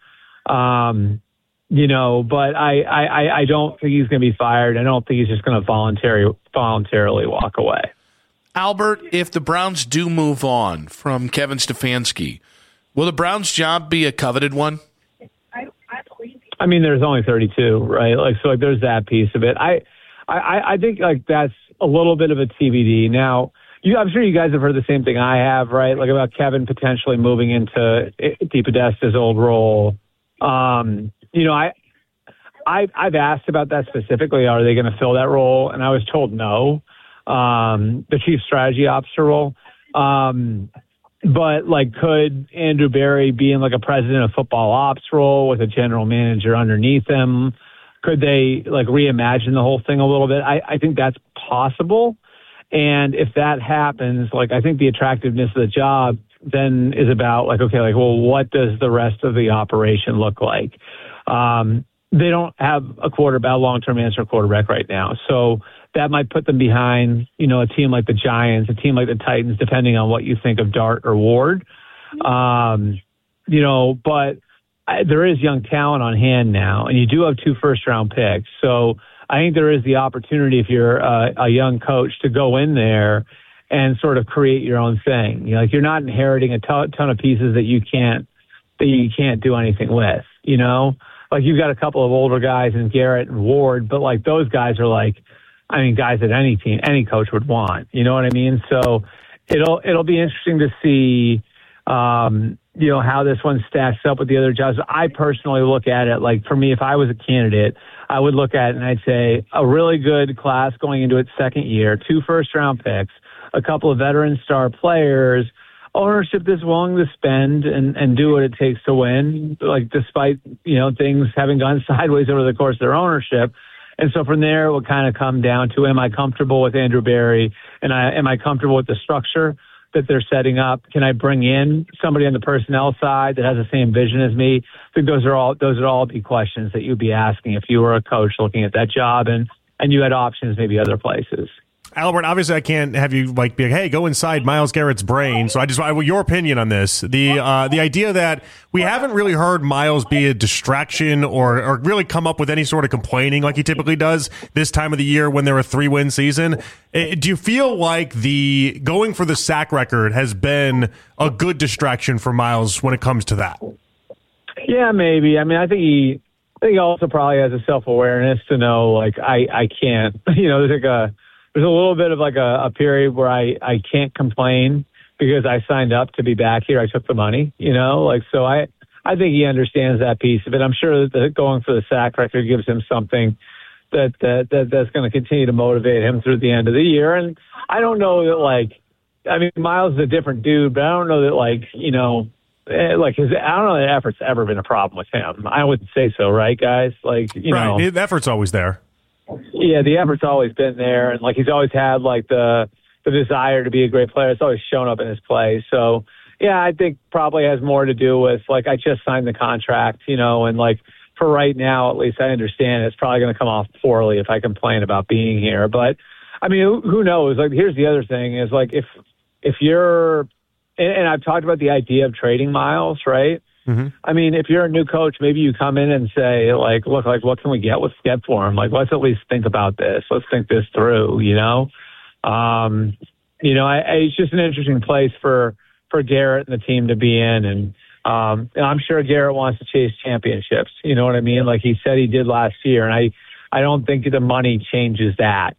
You know, but I don't think he's going to be fired. I don't think he's just going to voluntarily walk away. Albert, if the Browns do move on from Kevin Stefanski, will the Browns' job be a coveted one? I mean, there's only 32, right? Like, so like, there's that piece of it. I think like that's a little bit of a TBD. Now, I'm sure you guys have heard the same thing I have, right? Like about Kevin potentially moving into DePodesta's old role. You know, I've asked about that specifically. Are they going to fill that role? And I was told no. The chief strategy officer role. But like, could Andrew Berry be in like a president of football ops role with a general manager underneath him? Could they like reimagine the whole thing a little bit? I think that's possible. And if that happens, like, I think the attractiveness of the job then is about like, okay, like, well, what does the rest of the operation look like? They don't have a long-term answer quarterback right now. So that might put them behind, you know, a team like the Giants, a team like the Titans, depending on what you think of Dart or Ward. You know, but there is young talent on hand now, and you do have 2 first-round picks. So I think there is the opportunity, if you're a young coach, to go in there and sort of create your own thing. You know, like, you're not inheriting a ton of pieces that you can't do anything with, you know? Like, you've got a couple of older guys in Garrett and Ward, but like, those guys are like, I mean, guys that any team, any coach would want, you know what I mean? So it'll be interesting to see, you know, how this one stacks up with the other jobs. I personally look at it like, for me, if I was a candidate, I would look at it and I'd say a really good class going into its second year, 2 first-round picks, a couple of veteran star players, ownership that's willing to spend and do what it takes to win, like, despite, you know, things having gone sideways over the course of their ownership. And so from there, it will kind of come down to, am I comfortable with Andrew Berry? And am I comfortable with the structure that they're setting up? Can I bring in somebody on the personnel side that has the same vision as me? I think those would all be questions that you'd be asking if you were a coach looking at that job and you had options maybe other places. Albert, obviously I can't have you be like, hey, go inside Myles Garrett's brain. So I want your opinion on this. The idea that we haven't really heard Myles be a distraction or really come up with any sort of complaining like he typically does this time of the year when they're a 3-win season. Do you feel like the going for the sack record has been a good distraction for Myles when it comes to that? Yeah, maybe. I mean, I think he also probably has a self-awareness to know, like, I can't, there's a little bit of like a period where I can't complain because I signed up to be back here. I took the money, so I think he understands that piece of it. I'm sure that going for the sack record gives him something that's going to continue to motivate him through the end of the year. And I don't know that Myles is a different dude, but I don't know that I don't know that effort's ever been a problem with him. I wouldn't say so, right, guys? Right. The effort's always there. Yeah, the effort's always been there, and he's always had the desire to be a great player. It's always shown up in his play. So yeah, I think probably has more to do with I just signed the contract, and for right now at least I understand it's probably going to come off poorly if I complain about being here. But I mean, who knows? Here's the other thing is if you're and I've talked about the idea of trading Myles, right? Mm-hmm. I mean, if you're a new coach, maybe you come in and say, look, what can we get for him? Let's at least think about this. Let's think this through, it's just an interesting place for Garrett and the team to be in. And I'm sure Garrett wants to chase championships. You know what I mean? Like he said he did last year. And I don't think the money changes that,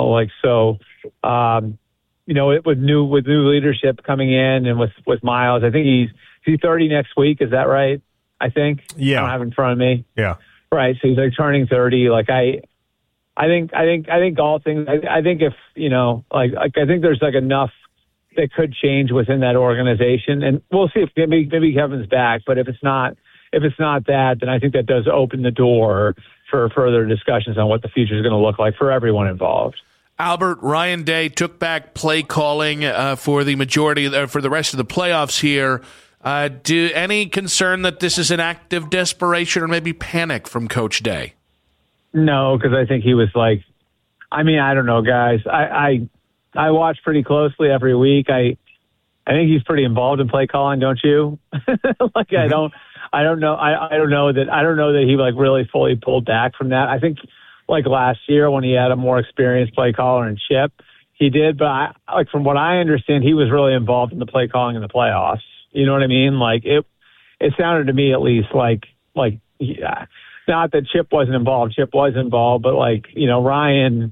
with new leadership coming in and with Myles, I think he's 30 next week. Is that right? I think. Yeah. I don't have it in front of me. Yeah. Right. So he's turning 30. I think all things. I think if I think there's enough that could change within that organization, and we'll see if maybe Kevin's back. But if it's not that, then I think that does open the door for further discussions on what the future is going to look like for everyone involved. Albert, Ryan Day took back play calling for the majority for the rest of the playoffs here. Do any concern that this is an act of desperation or maybe panic from Coach Day? No, because I think he was I don't know, guys. I watch pretty closely every week. I think he's pretty involved in play calling, don't you? Mm-hmm. I don't know that he really fully pulled back from that. I think last year when he had a more experienced play caller in Chip, he did. But from what I understand, he was really involved in the play calling in the playoffs. You know what I mean? It sounded to me at least yeah. Not that Chip wasn't involved. Chip was involved, but Ryan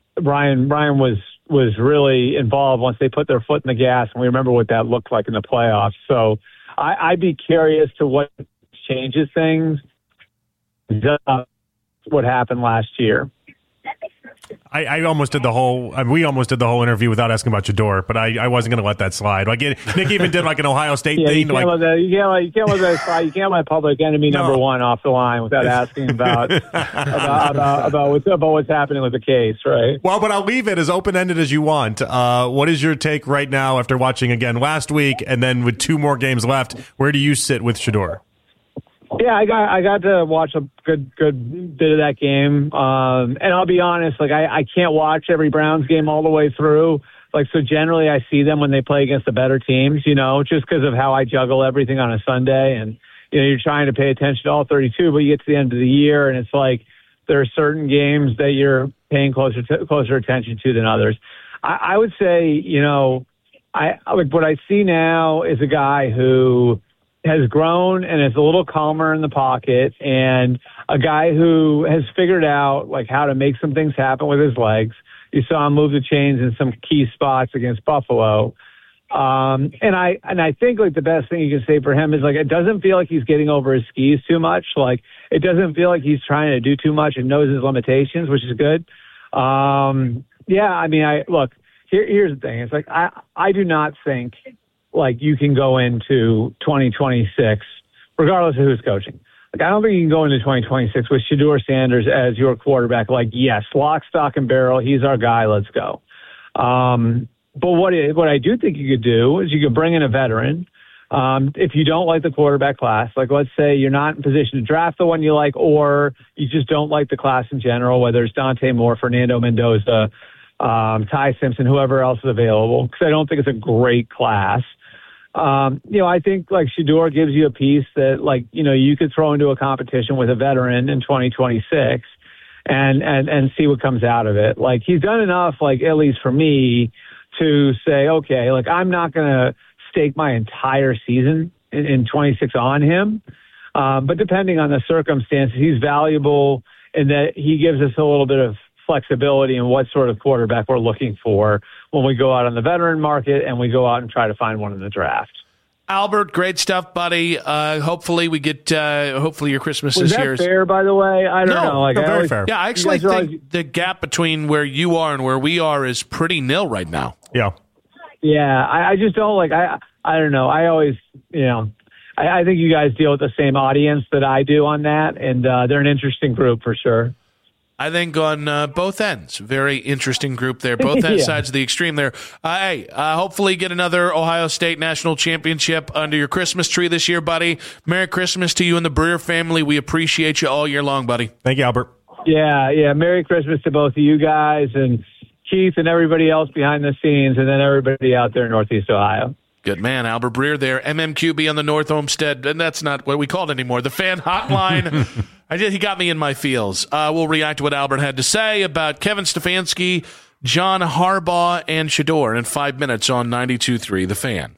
was really involved once they put their foot in the gas, and we remember what that looked like in the playoffs. So I'd be curious to what changes things. What happened last year? I almost did the whole. We almost did the whole interview without asking about Shedeur, but I wasn't going to let that slide. Nick even did an Ohio State thing. You can't let public enemy number one off the line without asking about what's happening with the case, right? Well, but I'll leave it as open ended as you want. What is your take right now after watching again last week and then with 2 more games left? Where do you sit with Shedeur? Yeah, I got to watch a good bit of that game, and I'll be honest, I can't watch every Browns game all the way through. So generally, I see them when they play against the better teams, just because of how I juggle everything on a Sunday, and you're trying to pay attention to all 32, but you get to the end of the year, and it's there are certain games that you're paying closer attention to than others. I would say, what I see now is a guy who has grown and is a little calmer in the pocket, and a guy who has figured out how to make some things happen with his legs. You saw him move the chains in some key spots against Buffalo. And I think the best thing you can say for him is it doesn't feel like he's getting over his skis too much. It doesn't feel like he's trying to do too much and knows his limitations, which is good. Here's the thing. It's I do not think you can go into 2026, regardless of who's coaching. I don't think you can go into 2026 with Shedeur Sanders as your quarterback. Yes, lock, stock, and barrel. He's our guy. Let's go. But what I do think you could do is you could bring in a veteran. If you don't like the quarterback class, let's say you're not in position to draft the one you like, or you just don't like the class in general, whether it's Dante Moore, Fernando Mendoza, Ty Simpson, whoever else is available, because I don't think it's a great class. I think like Shedeur gives you a piece that you could throw into a competition with a veteran in 2026 and see what comes out of it. Like he's done enough, at least for me, to say, okay, I'm not going to stake my entire season in 26 on him. But depending on the circumstances, he's valuable in that he gives us a little bit of flexibility in what sort of quarterback we're looking for when we go out on the veteran market and we go out and try to find one in the draft. Albert, great stuff, buddy. Hopefully we get. Hopefully your Christmas Was this that year. fair, by the way? I don't know. Very fair. Yeah, I actually think the gap between where you are and where we are is pretty nil right now. Yeah. Yeah, I just don't I don't know. I always, I think you guys deal with the same audience that I do on that, and they're an interesting group for sure. I think on both ends, very interesting group there. Both sides of the extreme there. Hopefully get another Ohio State national championship under your Christmas tree this year, buddy. Merry Christmas to you and the Breer family. We appreciate you all year long, buddy. Thank you, Albert. Yeah. Merry Christmas to both of you guys and Keith and everybody else behind the scenes, and then everybody out there in Northeast Ohio. Good man, Albert Breer there, MMQB on the North Olmsted, and that's not what we call it anymore, the Fan Hotline. He got me in my feels. We'll react to what Albert had to say about Kevin Stefanski, John Harbaugh, and Shedeur in 5 minutes on 92.3 The Fan.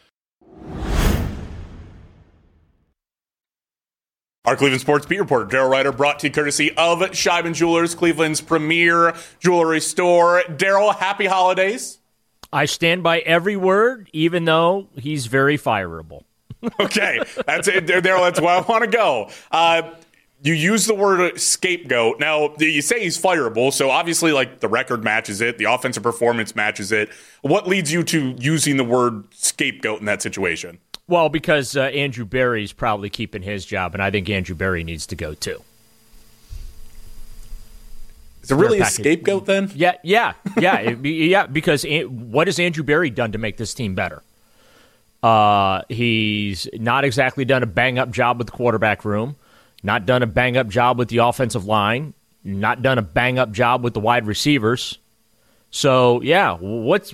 Our Cleveland Sports Beat Reporter, Daryl Ryder, brought to you courtesy of Scheiben Jewelers, Cleveland's premier jewelry store. Daryl, happy holidays. I stand by every word, even though he's very fireable. Okay, that's it, Daryl. That's where I want to go. You use the word scapegoat. Now, you say he's fireable, so obviously, the record matches it. The offensive performance matches it. What leads you to using the word scapegoat in that situation? Well, because Andrew Berry's probably keeping his job, and I think Andrew Berry needs to go too. Is it really a scapegoat then? Yeah. Because what has Andrew Berry done to make this team better? He's not exactly done a bang-up job with the quarterback room, not done a bang-up job with the offensive line, not done a bang-up job with the wide receivers. So, yeah, what's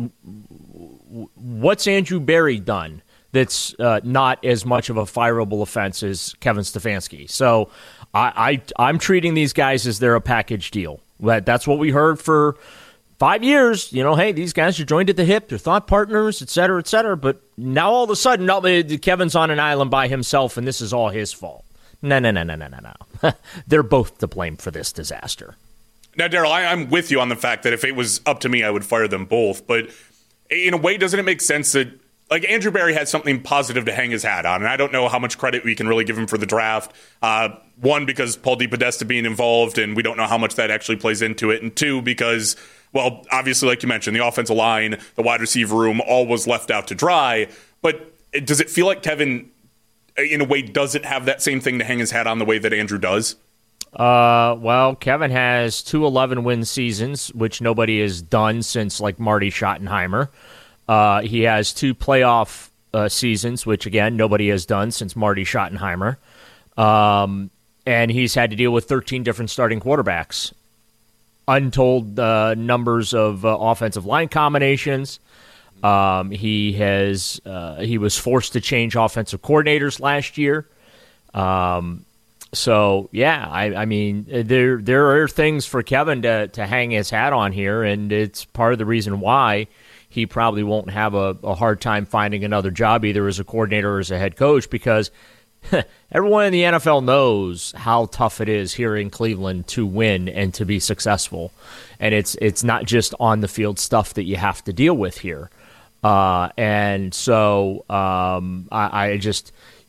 Andrew Berry done that's not as much of a fireable offense as Kevin Stefanski? So I'm treating these guys as they're a package deal. That's what we heard for 5 years. Hey, these guys are joined at the hip. They're thought partners, et cetera, et cetera. But now all of a sudden, Kevin's on an island by himself, and this is all his fault. No. They're both to blame for this disaster. Now, Daryl, I'm with you on the fact that if it was up to me, I would fire them both. But in a way, doesn't it make sense that Andrew Berry had something positive to hang his hat on, and I don't know how much credit we can really give him for the draft. One, because Paul DePodesta being involved, and we don't know how much that actually plays into it. And two, because, well, obviously, like you mentioned, the offensive line, the wide receiver room, all was left out to dry. But does it feel like Kevin, in a way, doesn't have that same thing to hang his hat on the way that Andrew does? Well, Kevin has 2 11-win seasons, which nobody has done since, Marty Schottenheimer. He has 2 playoff seasons, which, again, nobody has done since Marty Schottenheimer. And he's had to deal with 13 different starting quarterbacks. Untold numbers of offensive line combinations. He was forced to change offensive coordinators last year. So, yeah, I mean, there are things for Kevin to hang his hat on here, and it's part of the reason why he probably won't have a hard time finding another job, either as a coordinator or as a head coach, because everyone in the NFL knows how tough it is here in Cleveland to win and to be successful. And it's not just on the field stuff that you have to deal with here. And so I just,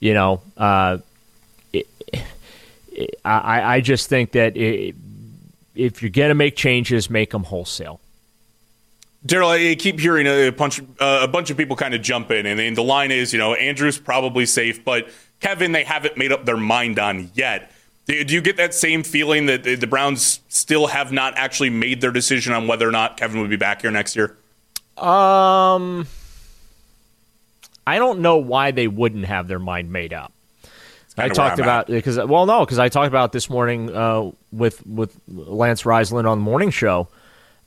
I just think that if you're going to make changes, make them wholesale. Daryl, I keep hearing a bunch of people kind of jump in, and the line is, Andrew's probably safe, but Kevin, they haven't made up their mind on yet. Do you get that same feeling that the Browns still have not actually made their decision on whether or not Kevin would be back here next year? I don't know why they wouldn't have their mind made up. I talked about because I talked about this morning with Lance Reisland on the morning show.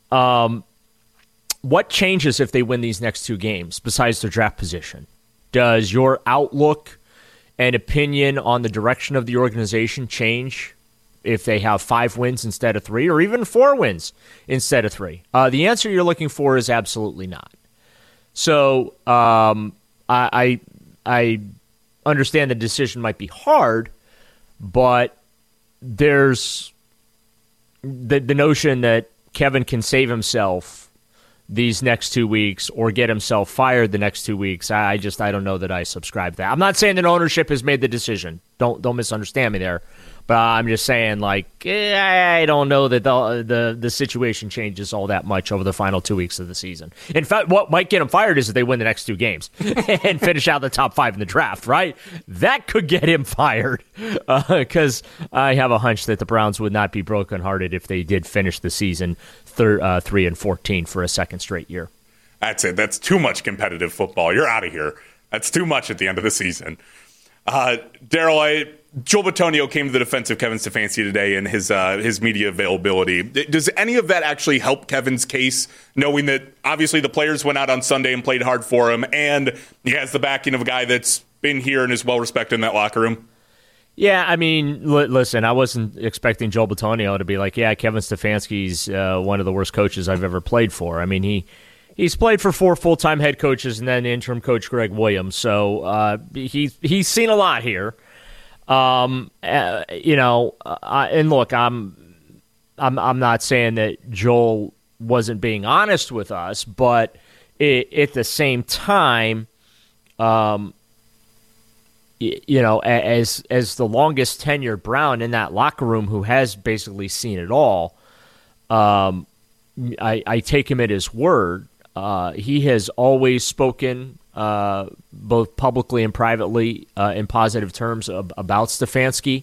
What changes if they win these next 2 games besides their draft position? Does your outlook and opinion on the direction of the organization change if they have 5 wins instead of 3, or even 4 wins instead of 3? The answer you're looking for is absolutely not. So I understand the decision might be hard, but there's the notion that Kevin can save himself these next 2 weeks or get himself fired the next 2 weeks. I don't know that I subscribe to that. I'm not saying that ownership has made the decision. Don't misunderstand me there. But I'm just saying, I don't know that the situation changes all that much over the final 2 weeks of the season. In fact, what might get him fired is if they win the next 2 games and finish out the top 5 in the draft, right? That could get him fired because I have a hunch that the Browns would not be brokenhearted if they did finish the season 3-14 for a second straight year. That's it. That's too much competitive football. You're out of here. That's too much at the end of the season. Daryl, Joel Bitonio came to the defense of Kevin Stefanski today in his media availability. Does any of that actually help Kevin's case, knowing that obviously the players went out on Sunday and played hard for him, and he has the backing of a guy that's been here and is well-respected in that locker room? Yeah, I mean, listen, I wasn't expecting Joel Bitonio to be like, yeah, Kevin Stefanski's one of the worst coaches I've ever played for. I mean, he's played for 4 full-time head coaches and then interim coach Greg Williams, so he's seen a lot here. And look, I'm not saying that Joel wasn't being honest with us, but at the same time, as the longest tenured Brown in that locker room who has basically seen it all, I take him at his word. He has always spoken both publicly and privately in positive terms about Stefanski.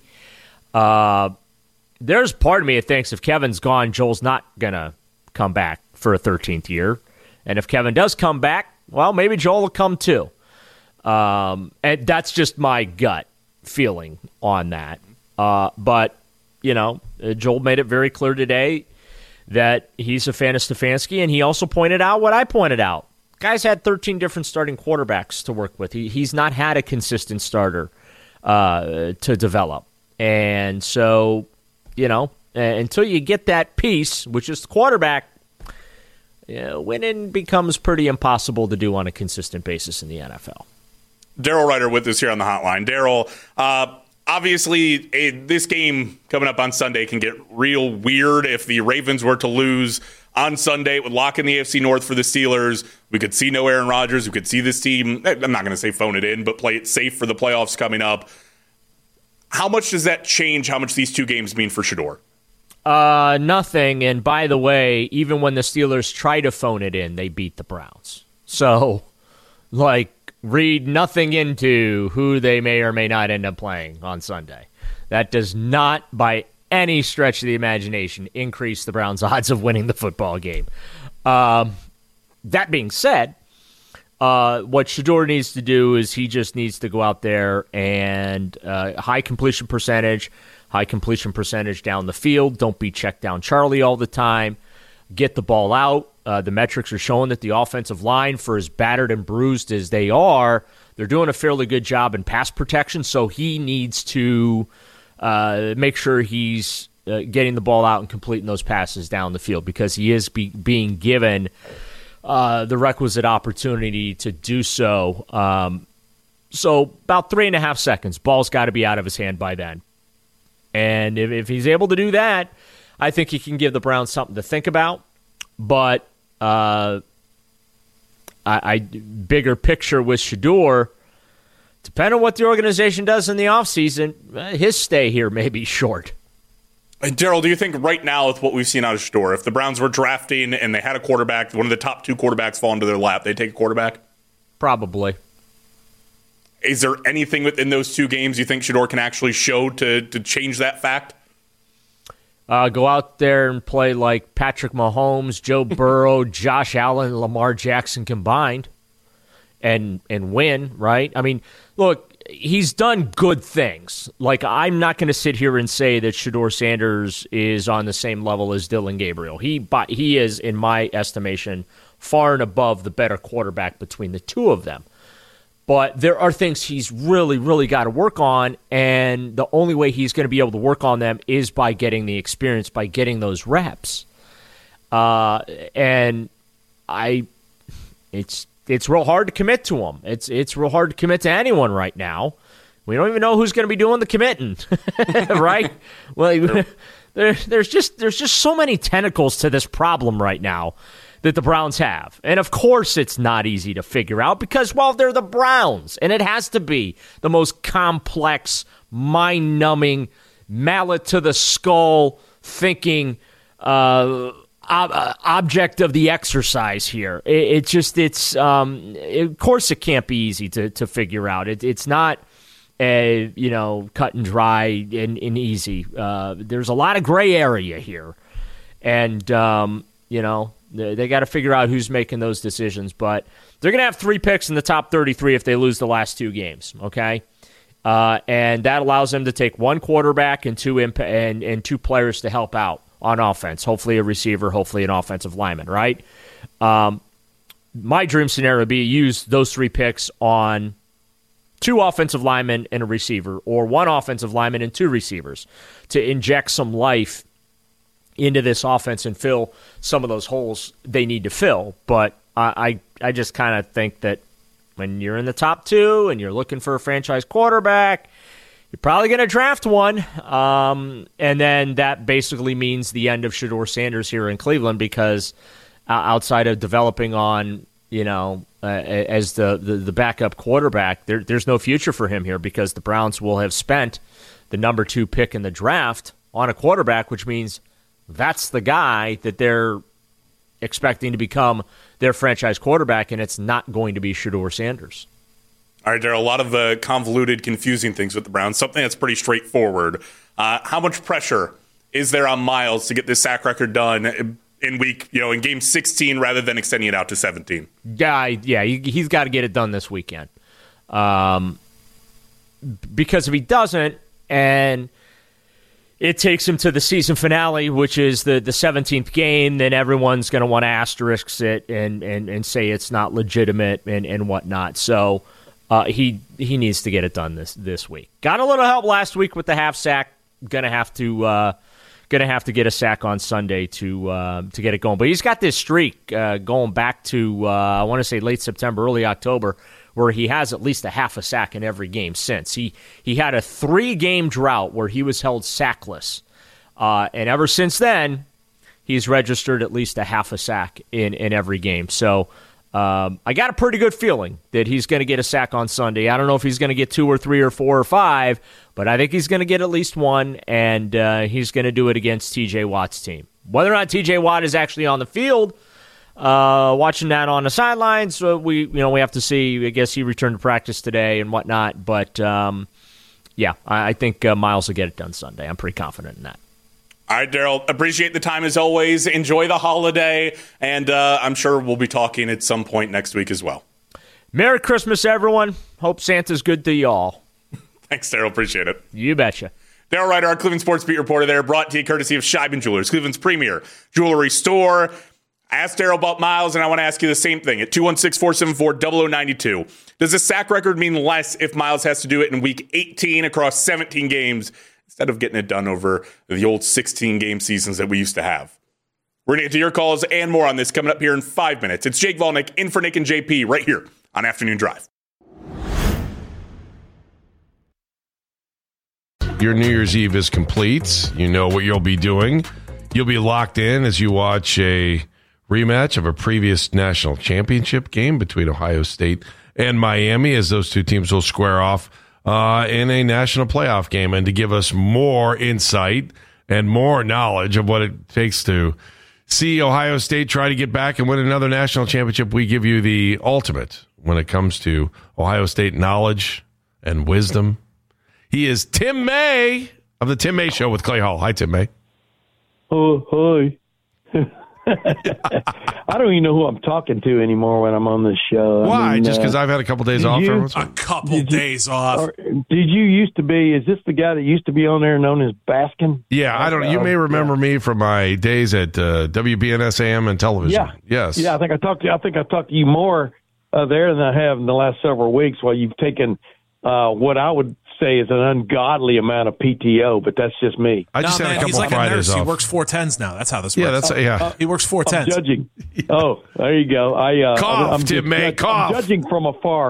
There's part of me that thinks if Kevin's gone, Joel's not going to come back for a 13th year. And if Kevin does come back, well, maybe Joel will come too. And that's just my gut feeling on that. But, Joel made it very clear today that he's a fan of Stefanski, and he also pointed out what I pointed out. Guy's had 13 different starting quarterbacks to work with. He's not had a consistent starter to develop. And so, until you get that piece, which is the quarterback, winning becomes pretty impossible to do on a consistent basis in the NFL. Daryl Ryder with us here on the hotline. Daryl, obviously, this game coming up on Sunday can get real weird. If the Ravens were to lose on Sunday, it would lock in the AFC North for the Steelers. We could see no Aaron Rodgers. We could see this team, I'm not going to say phone it in, but play it safe for the playoffs coming up. How much does that change how much these 2 games mean for Shedeur? Nothing. And by the way, even when the Steelers try to phone it in, they beat the Browns. So, read nothing into who they may or may not end up playing on Sunday. That does not, by any stretch of the imagination, increase the Browns' odds of winning the football game. That being said, what Shedeur needs to do is he just needs to go out there and high completion percentage down the field. Don't be check down Charlie all the time. Get the ball out. The metrics are showing that the offensive line, for as battered and bruised as they are, they're doing a fairly good job in pass protection, so he needs to make sure he's getting the ball out and completing those passes down the field because he is being given the requisite opportunity to do so. So about 3.5 seconds, ball's got to be out of his hand by then. And if he's able to do that, I think he can give the Browns something to think about. But bigger picture with Shedeur, depending on what the organization does in the offseason, his stay here may be short. And Daryl, do you think right now with what we've seen out of Shedeur, if the Browns were drafting and they had a quarterback, one of the top 2 quarterbacks fall into their lap, they'd take a quarterback? Probably. Is there anything within those 2 games you think Shedeur can actually show to change that fact? Go out there and play like Patrick Mahomes, Joe Burrow, Josh Allen, Lamar Jackson combined and win, right? I mean, look, he's done good things. Like, I'm not going to sit here and say that Shedeur Sanders is on the same level as Dillon Gabriel. He is, in my estimation, far and above the better quarterback between the two of them. But there are things he's really, really got to work on, and the only way he's going to be able to work on them is by getting the experience, by getting those reps. And it's real hard to commit to him. It's real hard to commit to anyone right now. We don't even know who's going to be doing the committing, right? Well, there's just so many tentacles to this problem right now that the Browns have. And of course it's not easy to figure out because, well, they're the Browns, and it has to be the most complex, mind-numbing, mallet-to-the-skull thinking object of the exercise here. Of course it can't be easy to figure out. It's not cut and dry and easy. There's a lot of gray area here. And, they got to figure out who's making those decisions. But they're going to have 3 picks in the top 33 if they lose the last 2 games, okay? And that allows them to take 1 quarterback and 2 players to help out on offense. Hopefully a receiver, hopefully an offensive lineman, right? My dream scenario would be use those 3 picks on 2 offensive linemen and a receiver, or 1 offensive lineman and 2 receivers to inject some life into this offense and fill some of those holes they need to fill. But I just kind of think that when you're in the top 2 and you're looking for a franchise quarterback, you're probably going to draft one. And then that basically means the end of Shedeur Sanders here in Cleveland because outside of developing on, as the backup quarterback, there's no future for him here because the Browns will have spent the number 2 pick in the draft on a quarterback, which means that's the guy that they're expecting to become their franchise quarterback, and it's not going to be Shedeur Sanders. All right, there are a lot of convoluted, confusing things with the Browns. Something that's pretty straightforward. How much pressure is there on Miles to get this sack record done in game 16 rather than extending it out to 17? Yeah, he's got to get it done this weekend. Because if he doesn't, and it takes him to the season finale, which is the 17th game, then everyone's going to want to asterisk it and say it's not legitimate and whatnot. So he needs to get it done this week. Got a little help last week with the half sack. Gonna have to get a sack on Sunday to get it going. But he's got this streak going back to I want to say late September, early October, where he has at least a half a sack in every game since. He had a 3-game drought where he was held sackless. And ever since then, he's registered at least a half a sack in every game. So I got a pretty good feeling that he's going to get a sack on Sunday. I don't know if he's going to get 2 or 3 or 4 or 5, but I think he's going to get at least 1, and he's going to do it against T.J. Watt's team. Whether or not T.J. Watt is actually on the field, watching that on the sidelines, we have to see. I guess he returned to practice today and whatnot. But, I think Miles will get it done Sunday. I'm pretty confident in that. All right, Daryl, appreciate the time as always. Enjoy the holiday, and I'm sure we'll be talking at some point next week as well. Merry Christmas, everyone. Hope Santa's good to y'all. Thanks, Daryl. Appreciate it. You betcha. Daryl Ryder, our Cleveland Sports Beat reporter there, brought to you courtesy of Scheiben Jewelers, Cleveland's premier jewelry store. I asked Daryl about Miles, and I want to ask you the same thing at 216-474-0092. Does the sack record mean less if Miles has to do it in week 18 across 17 games instead of getting it done over the old 16-game seasons that we used to have? We're going to get to your calls and more on this coming up here in 5 minutes. It's Jake Volnick in for Nick and JP right here on Afternoon Drive. Your New Year's Eve is complete. You know what you'll be doing. You'll be locked in as you watch a rematch of a previous national championship game between Ohio State and Miami, as those two teams will square off in a national playoff game. And to give us more insight and more knowledge of what it takes to see Ohio State try to get back and win another national championship, we give you the ultimate when it comes to Ohio State knowledge and wisdom. He is Tim May of the Tim May Show with Clay Hall. Hi, Tim May. Oh, hi. I don't even know who I'm talking to anymore when I'm on this show. Why? I mean, Just because I've had a couple days off? A couple days off. Did you used to be? Is this the guy that used to be on there known as Baskin? Yeah, I don't. You may remember me from my days at WBNS AM and television. Yeah. Yes. Yeah, I think I talked to you more there than I have in the last several weeks. While you've taken what I would say is an ungodly amount of PTO, but that's just me. I just had a couple he's like Fridays a nurse. off. He works 410s now. That's how this Yeah, works. He works 410s. I'm judging. Oh, there you go. Cough, Tim May, cough. I'm judging from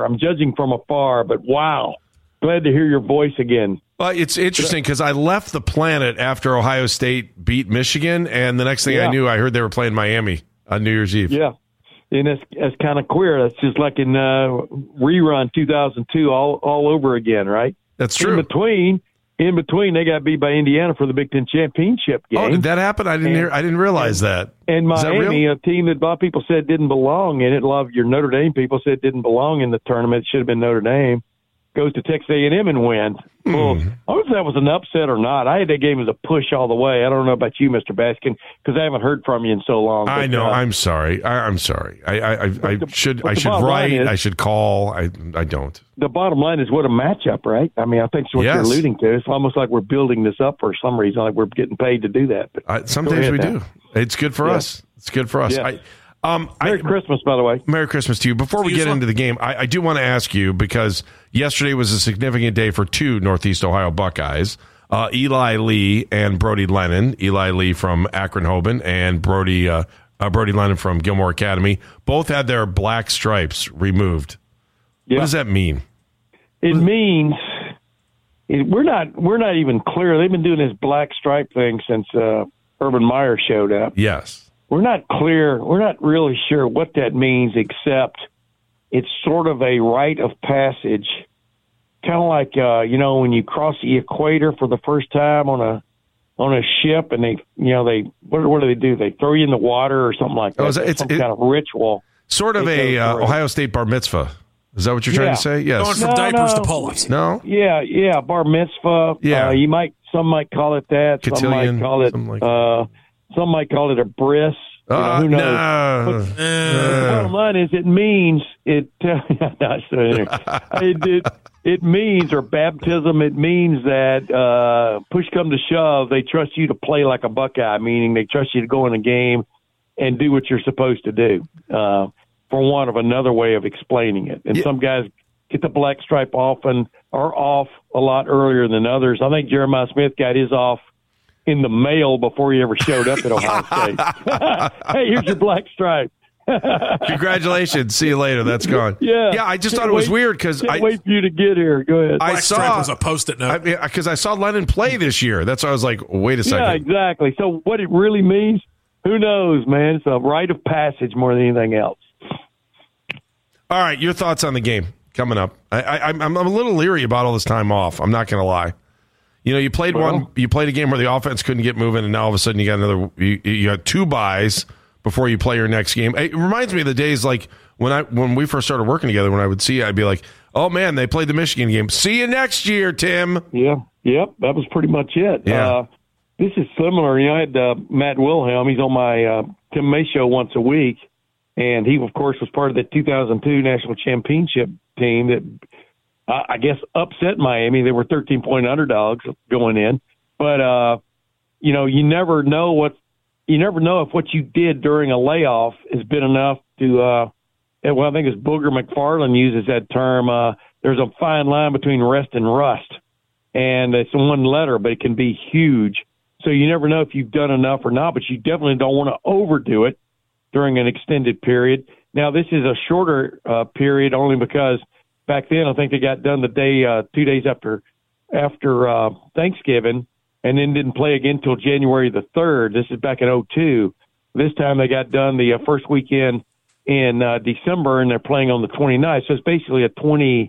afar, but wow. Glad to hear your voice again. Well, it's interesting because I left the planet after Ohio State beat Michigan, and the next thing I knew, I heard they were playing Miami on New Year's Eve. Yeah. And that's kind of queer. That's just like in rerun 2002 all over again, right? That's true. In between, they got beat by Indiana for the Big Ten championship game. Oh, did that happen? I didn't realize that. And Is that Miami, real? a team that a lot of people said didn't belong in it. A lot of your Notre Dame people said didn't belong in the tournament. It should have been Notre Dame. Goes to Texas A&M and wins. Well, I don't know if that was an upset or not. I had that game as a push all the way. I don't know about you, Mr. Baskin, because I haven't heard from you in so long. I know. I'm sorry. I'm sorry. I should write. I should call. I don't. The bottom line is what a matchup, right? I mean, I think it's what you're alluding to. It's almost like we're building this up for some reason, like we're getting paid to do that. But some days we do. It's good for us. It's good for us. Yeah. Merry Christmas, by the way. Merry Christmas to you. Before we get into the game, I do want to ask you, because yesterday was a significant day for two Northeast Ohio Buckeyes, Eli Lee and Brody Lennon. Eli Lee from Akron-Hoban and Brody Lennon from Gilmore Academy. Both had their black stripes removed. Yeah. What does that mean? It means we're not even clear. They've been doing this black stripe thing since Urban Meyer showed up. Yes. We're not clear. We're not really sure what that means, except it's sort of a rite of passage, kind of like when you cross the equator for the first time on a ship, and they what do they do? They throw you in the water or something like that. Oh, it's some kind of ritual. Sort of a Ohio State bar mitzvah. Is that what you're trying to say? Yes. Going from diapers to pull-ups. No. Yeah, bar mitzvah. Yeah. Some might call it that. Cotillion, Some might call it a bris. Who knows? No. The bottom line is it means it means, or baptism, it means that push come to shove, they trust you to play like a Buckeye, meaning they trust you to go in a game and do what you're supposed to do, for want of another way of explaining it. And some guys get the black stripe off a lot earlier than others. I think Jeremiah Smith got his off in the mail before he ever showed up at Ohio State. Hey, here's your black stripe. Congratulations. See you later. That's gone. Yeah. I just thought it was weird because I wait for you to get here. Go ahead. Black stripe was a Post-it note. Because I saw Lennon play this year. That's why I was like, wait a second. Yeah, exactly. So what it really means, who knows, man? It's a rite of passage more than anything else. All right, your thoughts on the game coming up. I'm a little leery about all this time off. I'm not going to lie. You played you played a game where the offense couldn't get moving, and now all of a sudden you got you got two buys before you play your next game. It reminds me of the days like when we first started working together, when I would see you, I'd be like, oh man, they played the Michigan game. See you next year, Tim. Yeah. Yep. That was pretty much it. Yeah. This is similar. I had Matt Wilhelm. He's on my Tim May show once a week, and he, of course, was part of the 2002 national championship team that I guess upset Miami. They were 13-point underdogs going in, but you never know if what you did during a layoff has been enough to. I think it's Booger McFarland uses that term. There's a fine line between rest and rust, and it's one letter, but it can be huge. So you never know if you've done enough or not, but you definitely don't want to overdo it during an extended period. Now this is a shorter period only because. Back then, I think they got done the day 2 days after Thanksgiving, and then didn't play again until January the 3rd. This is back in 2002. This time they got done the first weekend in December, and they're playing on the 29th. So it's basically a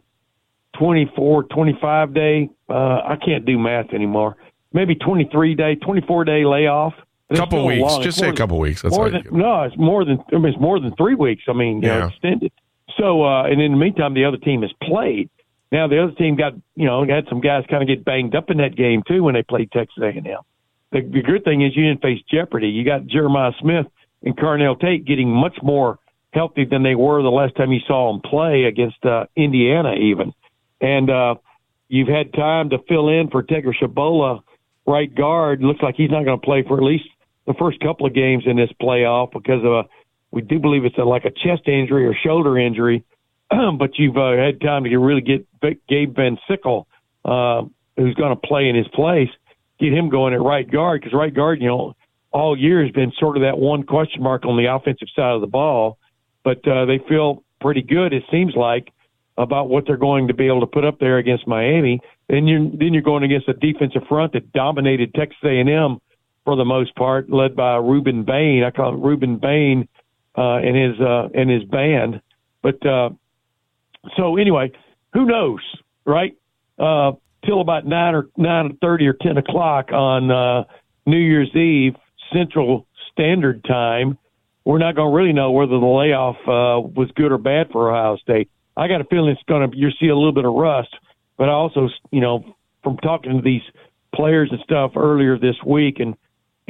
25 day. I can't do math anymore. Maybe 24 day layoff. Couple weeks. Just say a couple weeks. That's it's more than 3 weeks. I mean, extended. So, and in the meantime, the other team has played. Now, the other team had some guys kind of get banged up in that game, too, when they played Texas A&M. The good thing is you didn't face jeopardy. You got Jeremiah Smith and Carnell Tate getting much more healthy than they were the last time you saw them play against Indiana even. And you've had time to fill in for Tegra Shabola, right guard. Looks like he's not going to play for at least the first couple of games in this playoff because of we do believe it's like a chest injury or shoulder injury. But you've had time to really get Gabe Van Sickle, who's going to play in his place, get him going at right guard, because right guard, all year has been sort of that one question mark on the offensive side of the ball. But they feel pretty good, it seems like, about what they're going to be able to put up there against Miami. Then you're going against a defensive front that dominated Texas A&M for the most part, led by Reuben Bain. I call it Reuben Bain and his band. But so anyway, who knows, right? Till about 9:30 or 10 o'clock on New Year's Eve Central Standard Time, we're not going to really know whether the layoff was good or bad for Ohio State. I got a feeling you'll see a little bit of rust, but I also, from talking to these players and stuff earlier this week and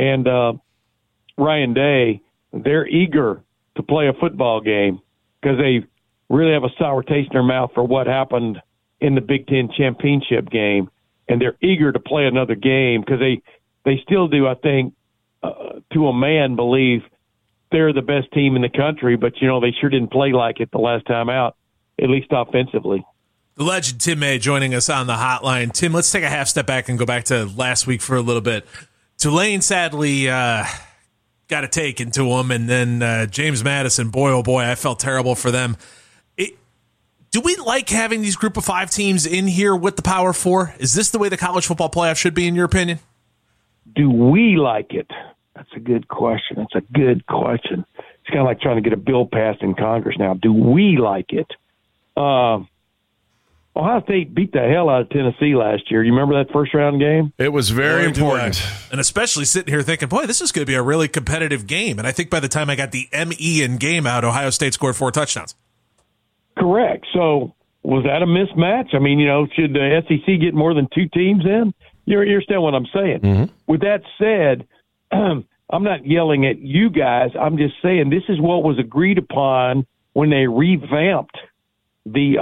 Ryan Day, they're eager to play a football game because they really have a sour taste in their mouth for what happened in the Big Ten championship game, and they're eager to play another game because they still do, I think, to a man, believe they're the best team in the country, but, they sure didn't play like it the last time out, at least offensively. The legend Tim May joining us on the hotline. Tim, let's take a half step back and go back to last week for a little bit. Tulane sadly got a take into him, and then James Madison, boy, oh boy, I felt terrible for them. Do we like having these group of 5 teams in here with the Power 4? Is this the way the college football playoff should be, in your opinion? Do we like it? That's a good question. It's kind of like trying to get a bill passed in Congress now. Do we like it? Ohio State beat the hell out of Tennessee last year. You remember that first-round game? It was very important. And especially sitting here thinking, boy, this is going to be a really competitive game. And I think by the time I got the M-E in game out, Ohio State scored 4 touchdowns. Correct. So was that a mismatch? I mean, should the SEC get more than 2 teams in? You understand what I'm saying? Mm-hmm. With that said, I'm not yelling at you guys. I'm just saying this is what was agreed upon when they revamped the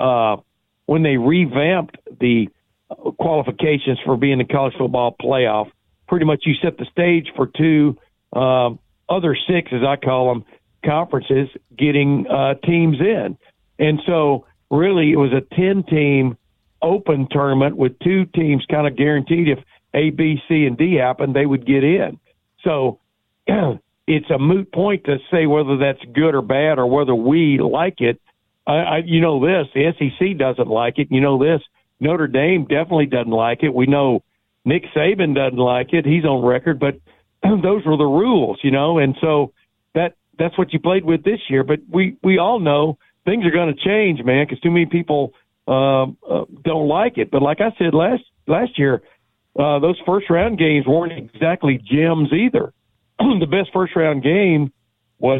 qualifications for being the college football playoff. Pretty much you set the stage for 2 other 6, as I call them, conferences getting teams in. And so really it was a 10-team open tournament with 2 teams kind of guaranteed if A, B, C, and D happened, they would get in. So it's a moot point to say whether that's good or bad or whether we like it. The SEC doesn't like it. Notre Dame definitely doesn't like it. We know Nick Saban doesn't like it. He's on record, but those were the rules, and so that's what you played with this year. But we all know things are going to change, man, because too many people don't like it. But like I said last year, those first-round games weren't exactly gems either. The best first-round game was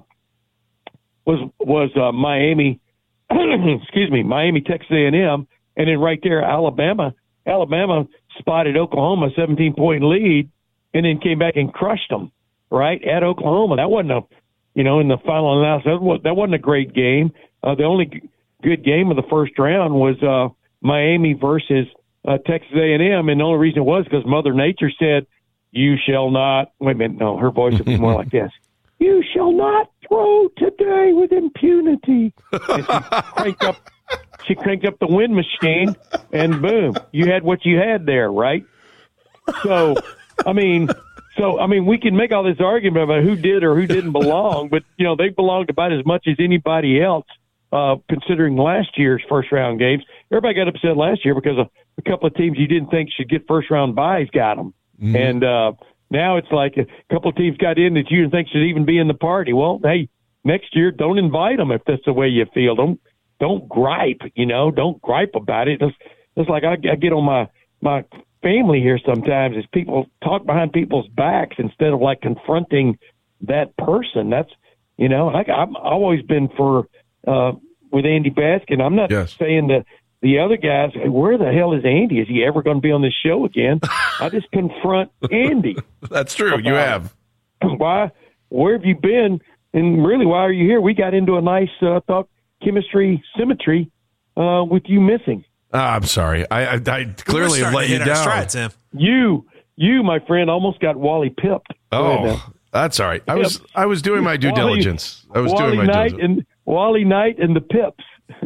Miami, Miami, Texas A&M, and then right there, Alabama spotted Oklahoma 17-point lead, and then came back and crushed them right at Oklahoma. That wasn't in the final analysis, that wasn't a great game. The only good game of the first round was Miami versus Texas A&M, and the only reason it was because Mother Nature said, "You shall not." Wait a minute, no, her voice would be more like this. "You shall not throw today with impunity." And she cranked up the wind machine, and boom, you had what you had there, right? So, I mean, we can make all this argument about who did or who didn't belong, but they belonged about as much as anybody else. Considering last year's first-round games, everybody got upset last year because a couple of teams you didn't think should get first-round byes got them, and now it's like a couple of teams got in that you didn't think should even be in the party. Well, hey, next year don't invite them if that's the way you feel. Don't gripe, don't gripe about it. It's like I get on my family here sometimes is people talk behind people's backs instead of like confronting that person. That's I've always been for with Andy Baskin. I'm not saying that the other guys, where the hell is Andy? Is he ever going to be on this show again? I just confront Andy. That's true. You have. Why where have you been? And really, why are you here? We got into a nice thought chemistry symmetry with you missing. I'm sorry. I clearly have let you down. Stride, Tim. You, my friend, almost got Wally pipped. Oh, that's all right. I was doing my due diligence. I was doing my Wally diligence. and Wally Knight and the Pips.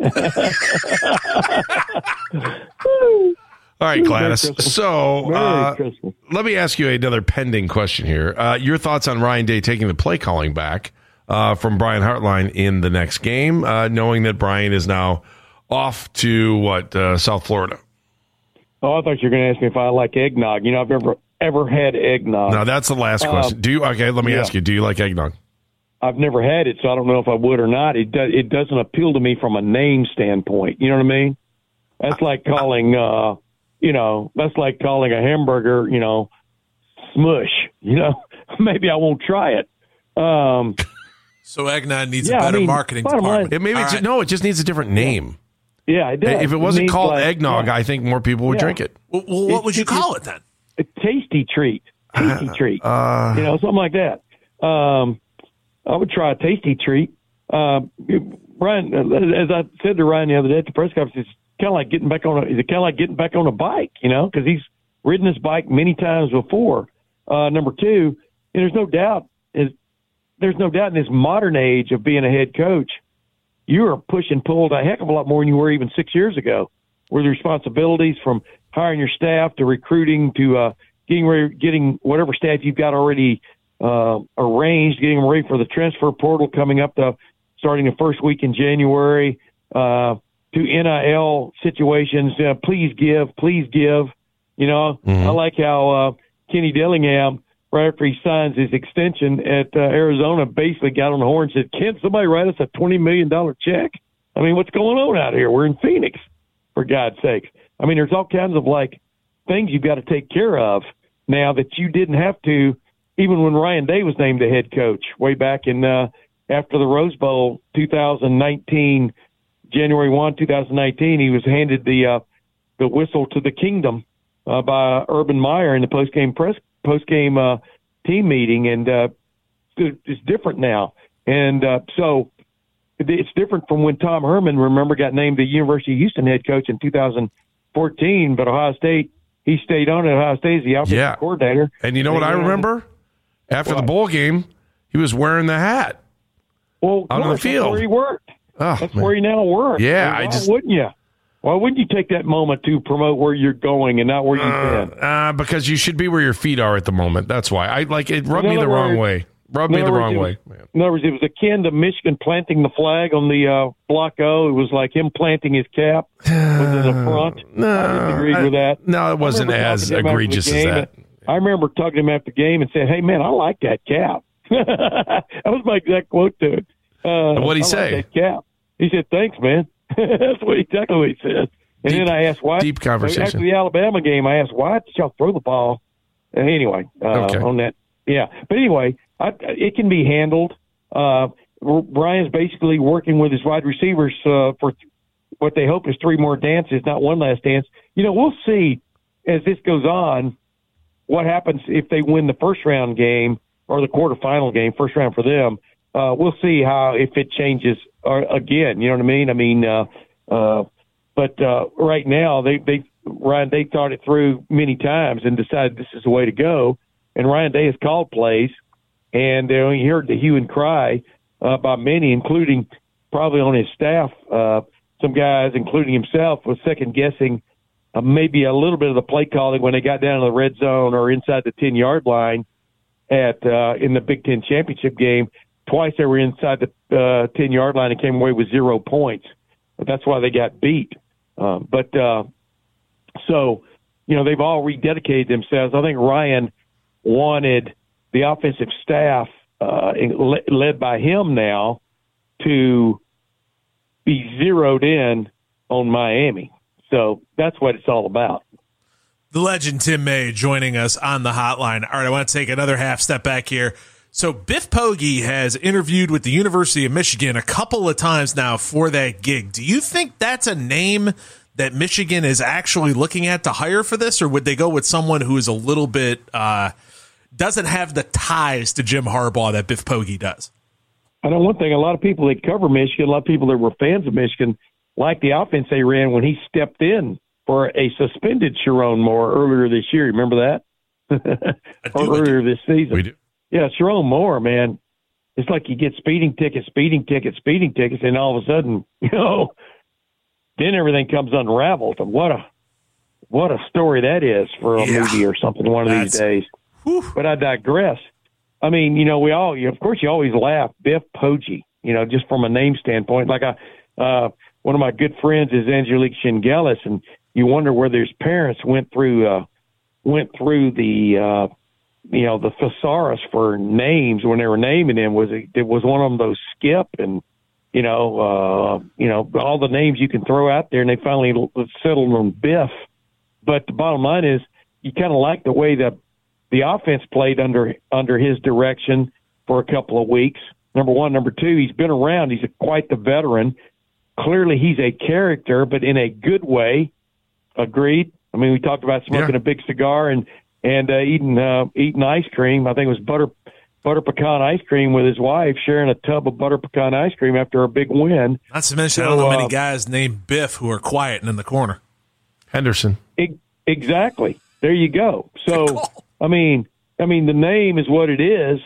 All right, Gladys. So let me ask you another pending question here. Your thoughts on Ryan Day taking the play calling back from Brian Hartline in the next game, knowing that Brian is now off to South Florida? Oh, I thought you were going to ask me if I like eggnog. You know, I've ever had eggnog. No, that's the last question. Let me ask you, do you like eggnog? I've never had it, so I don't know if I would or not. It doesn't appeal to me from a name standpoint. You know what I mean? That's like calling, that's like calling a hamburger, smush. Maybe I won't try it. So eggnog needs a better marketing department. It just needs a different name. Yeah, it does. If it wasn't called eggnog, I think more people would drink it. Well, what would you call it then? A tasty treat. Something like that. I would try a tasty treat. Ryan, as I said to Ryan the other day at the press conference, it's kind of like getting back on a bike, because he's ridden his bike many times before. Number two, and there's no doubt in this modern age of being a head coach, you are push and pulled a heck of a lot more than you were even 6 years ago, where the responsibilities from hiring your staff to recruiting to getting whatever staff you've got already arranged, getting them ready for the transfer portal coming up starting the first week in January, to NIL situations. Please give. I like how Kenny Dillingham, right after he signs his extension at Arizona, basically got on the horn and said, "Can somebody write us a $20 million check?" I mean, what's going on out here? We're in Phoenix, for God's sakes. I mean, there's all kinds of things you've got to take care of now that you didn't have to, even when Ryan Day was named the head coach way back in after the Rose Bowl 2019, January 1, 2019, he was handed the whistle to the kingdom by Urban Meyer in the post-game team meeting, and it's different now. And so it's different from when Tom Herman, remember, got named the University of Houston head coach in 2014, but Ohio State, he stayed on at Ohio State as the offensive coordinator. And you know what I remember? After the bowl game, he was wearing the hat out on the field. That's where he worked. That's where he now works. Yeah, wouldn't you? Why wouldn't you take that moment to promote where you're going and not where you've been? Because you should be where your feet are at the moment. That's why. It rubbed me the wrong way. In other words, it was akin to Michigan planting the flag on the Block O. It was like him planting his cap was in the front. I disagreed with that. No, it wasn't as egregious as that. I remember talking to him after the game and saying, "Hey, man, I like that cap." That was my exact quote to it. What did he say? Like that cap. He said, "Thanks, man." That's exactly what he said. And then I asked why. Deep conversation. After the Alabama game, I asked, why did y'all throw the ball? Anyway, on that. Yeah. But anyway, it can be handled. Brian's basically working with his wide receivers for what they hope is 3 more dances, not one last dance. We'll see as this goes on what happens if they win the first-round game or the quarterfinal game, first round for them. We'll see if it changes again. You know what I mean? But right now Ryan Day thought it through many times and decided this is the way to go. And Ryan Day has called plays, and you heard the hue and cry by many, including probably on his staff. Some guys, including himself, was second guessing maybe a little bit of the play calling when they got down to the red zone or inside the 10-yard line in the Big Ten championship game. Twice they were inside the 10-yard line and came away with 0 points. But that's why they got beat. So, they've all rededicated themselves. I think Ryan wanted the offensive staff, led by him now, to be zeroed in on Miami. So that's what it's all about. The legend Tim May joining us on the hotline. All right, I want to take another half step back here. So Biff Poggi has interviewed with the University of Michigan a couple of times now for that gig. Do you think that's a name that Michigan is actually looking at to hire for this, or would they go with someone who is a little bit doesn't have the ties to Jim Harbaugh that Biff Poggi does. I know one thing, a lot of people that cover Michigan, a lot of people that were fans of Michigan, like the offense they ran when he stepped in for a suspended Sharon Moore earlier this year. Remember that? Earlier this season. We do. Yeah, Sharon Moore, man. It's like you get speeding tickets, and all of a sudden, then everything comes unraveled. And what a story that is for a movie or something one of these days. Whew. But I digress. I mean, of course, you always laugh. Biff Poggi, just from a name standpoint. Like one of my good friends is Angelique Shingelis, and you wonder whether his parents went through the the thesaurus for names when they were naming him. Was one of them those Skip and all the names you can throw out there, and they finally settled on Biff. But the bottom line is, you kind of like the way the offense played under his direction for a couple of weeks. Number one. Number two, he's been around. He's quite the veteran. Clearly, he's a character, but in a good way. Agreed. I mean, we talked about smoking a big cigar and eating ice cream. I think it was butter pecan ice cream with his wife, sharing a tub of butter pecan ice cream after a big win. Not to mention, I don't know many guys named Biff who are quiet and in the corner. Henderson. Exactly. There you go. So, I mean, the name is what it is.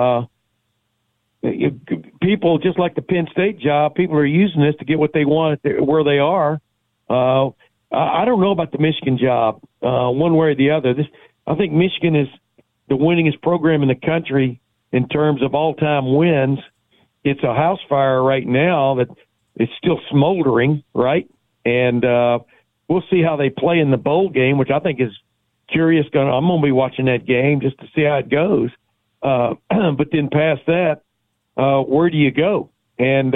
People, just like the Penn State job, people are using this to get what they want where they are. I don't know about the Michigan job, one way or the other. I think Michigan is the winningest program in the country in terms of all-time wins. It's a house fire right now that is still smoldering, right? And we'll see how they play in the bowl game, which I think is curious. I'm going to be watching that game just to see how it goes. But then past that, where do you go? And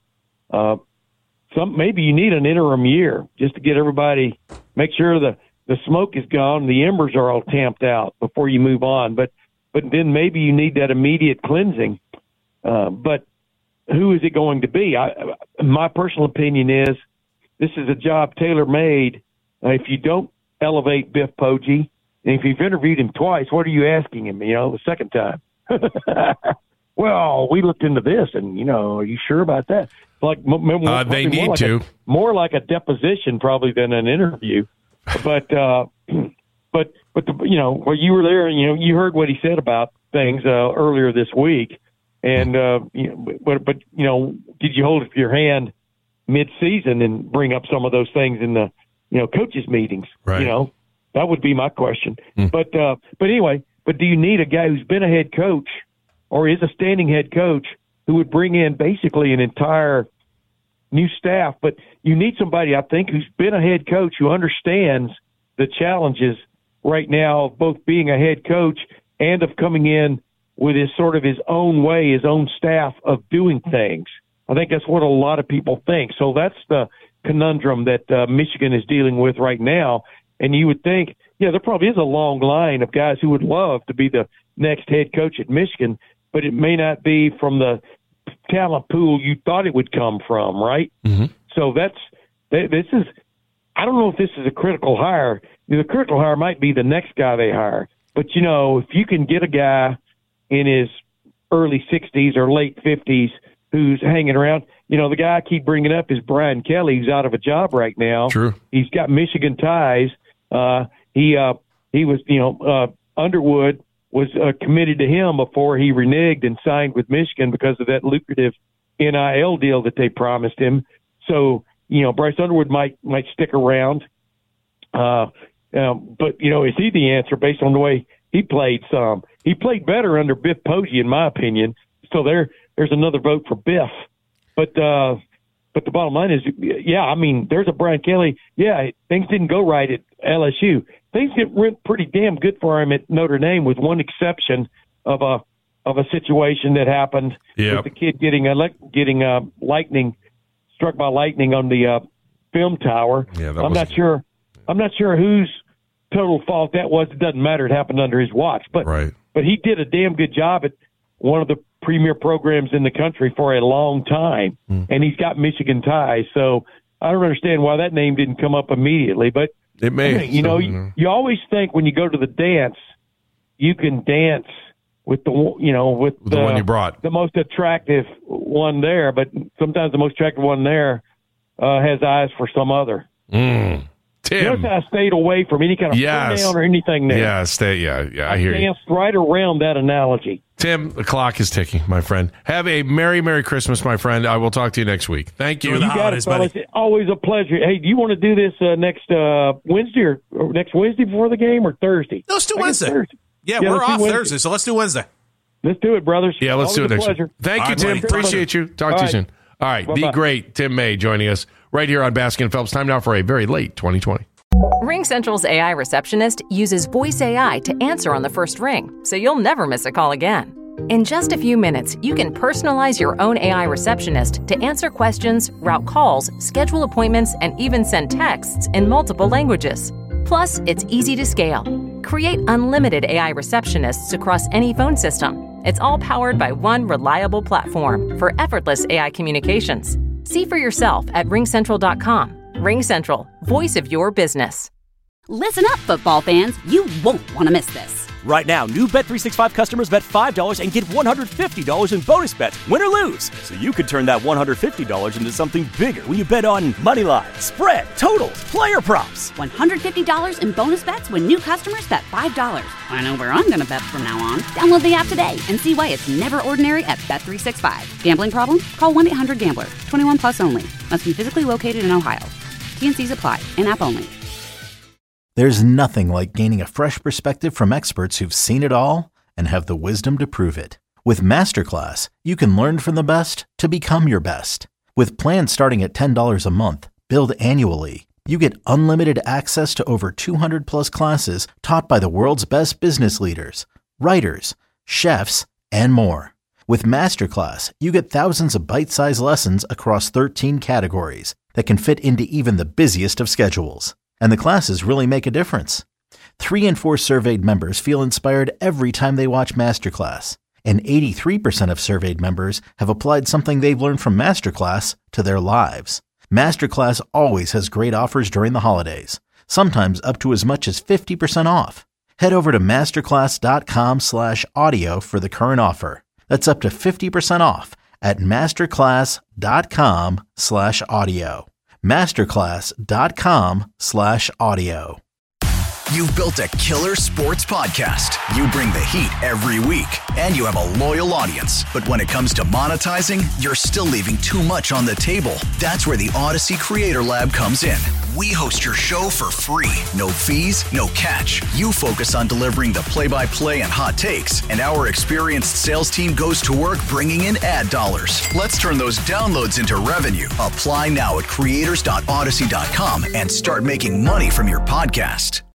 maybe you need an interim year just to get everybody, make sure the smoke is gone, the embers are all tamped out before you move on. But then maybe you need that immediate cleansing. But who is it going to be? My personal opinion is this is a job tailor-made. If you don't elevate Biff Poggi, and if you've interviewed him twice, what are you asking him, the second time? Well, we looked into this, and, are you sure about that? Like they need to. More like a deposition probably than an interview. But where you were there, you heard what he said about things earlier this week. And, but did you hold up your hand mid-season and bring up some of those things in the, coaches' meetings? Right. That would be my question. But anyway, do you need a guy who's been a head coach or is a standing head coach who would bring in basically an entire new staff? But you need somebody, I think, who's been a head coach, who understands the challenges right now of both being a head coach and of coming in with his own way, his own staff of doing things. I think that's what a lot of people think. So that's the conundrum that Michigan is dealing with right now. And you would think, there probably is a long line of guys who would love to be the next head coach at Michigan, but it may not be from the talent pool you thought it would come from, right? Mm-hmm. So this is, I don't know if this is a critical hire. The critical hire might be the next guy they hire. But, if you can get a guy in his early 60s or late 50s who's hanging around, the guy I keep bringing up is Brian Kelly, who's out of a job right now. True. He's got Michigan ties. He was, Underwood was committed to him before he reneged and signed with Michigan because of that lucrative NIL deal that they promised him. So, Bryce Underwood might stick around. But, is he the answer based on the way he played some? He played better under Biff Poggi, in my opinion. So there's another vote for Biff. But the bottom line is, there's a Brian Kelly. Yeah, things didn't go right at LSU. Things went pretty damn good for him at Notre Dame, with one exception of a situation that happened with the kid getting lightning struck by lightning on the film tower. Yeah, I'm not sure whose total fault that was. It doesn't matter. It happened under his watch. But he did a damn good job at one of the premier programs in the country for a long time, and he's got Michigan ties. So I don't understand why that name didn't come up immediately. But it may. You always think when you go to the dance, you can dance with the one you brought, the most attractive one there, but sometimes the most attractive one there has eyes for some other. Tim, notice I stayed away from any kind of pronoun or anything there. Yeah, I hear you. Danced right around that analogy. Tim, the clock is ticking, my friend. Have a Merry Christmas, my friend. I will talk to you next week. Thank you. You got it, fellas. Always a pleasure. Hey, do you want to do this next Wednesday or next Wednesday before the game or Thursday? No, let's do Wednesday. Yeah, we're off Thursday, so let's do Wednesday. Let's do it, brothers. Yeah, let's do it next week. Thank you, Tim. Appreciate you. Talk to you soon. All right, Bye-bye. the great Tim May joining us right here on Baskin and Phelps. Time now for a very late 2020. RingCentral's AI receptionist uses voice AI to answer on the first ring, so you'll never miss a call again. In just a few minutes, you can personalize your own AI receptionist to answer questions, route calls, schedule appointments, and even send texts in multiple languages. Plus, it's easy to scale. Create unlimited AI receptionists across any phone system. It's all powered by one reliable platform for effortless AI communications. See for yourself at ringcentral.com. RingCentral, voice of your business. Listen up, football fans. You won't want to miss this. Right now, new Bet365 customers bet $5 and get $150 in bonus bets, win or lose. So you could turn that $150 into something bigger when you bet on moneyline, spread, totals, player props. $150 in bonus bets when new customers bet $5. I know where I'm going to bet from now on. Download the app today and see why it's never ordinary at Bet365. Gambling problem? Call 1-800-GAMBLER. 21 plus only. Must be physically located in Ohio. T&Cs apply. In-app only. There's nothing like gaining a fresh perspective from experts who've seen it all and have the wisdom to prove it. With Masterclass, you can learn from the best to become your best. With plans starting at $10 a month, billed annually, you get unlimited access to over 200 plus classes taught by the world's best business leaders, writers, chefs, and more. With Masterclass, you get thousands of bite-sized lessons across 13 categories that can fit into even the busiest of schedules. And the classes really make a difference. 3 in 4 surveyed members feel inspired every time they watch Masterclass. And 83% of surveyed members have applied something they've learned from Masterclass to their lives. Masterclass always has great offers during the holidays, sometimes up to as much as 50% off. Head over to masterclass.com/audio for the current offer. That's up to 50% off at masterclass.com/audio. masterclass.com/audio. You've built a killer sports podcast. You bring the heat every week, and you have a loyal audience. But when it comes to monetizing, you're still leaving too much on the table. That's where the Odyssey Creator Lab comes in. We host your show for free. No fees, no catch. You focus on delivering the play-by-play and hot takes, and our experienced sales team goes to work bringing in ad dollars. Let's turn those downloads into revenue. Apply now at creators.odyssey.com and start making money from your podcast.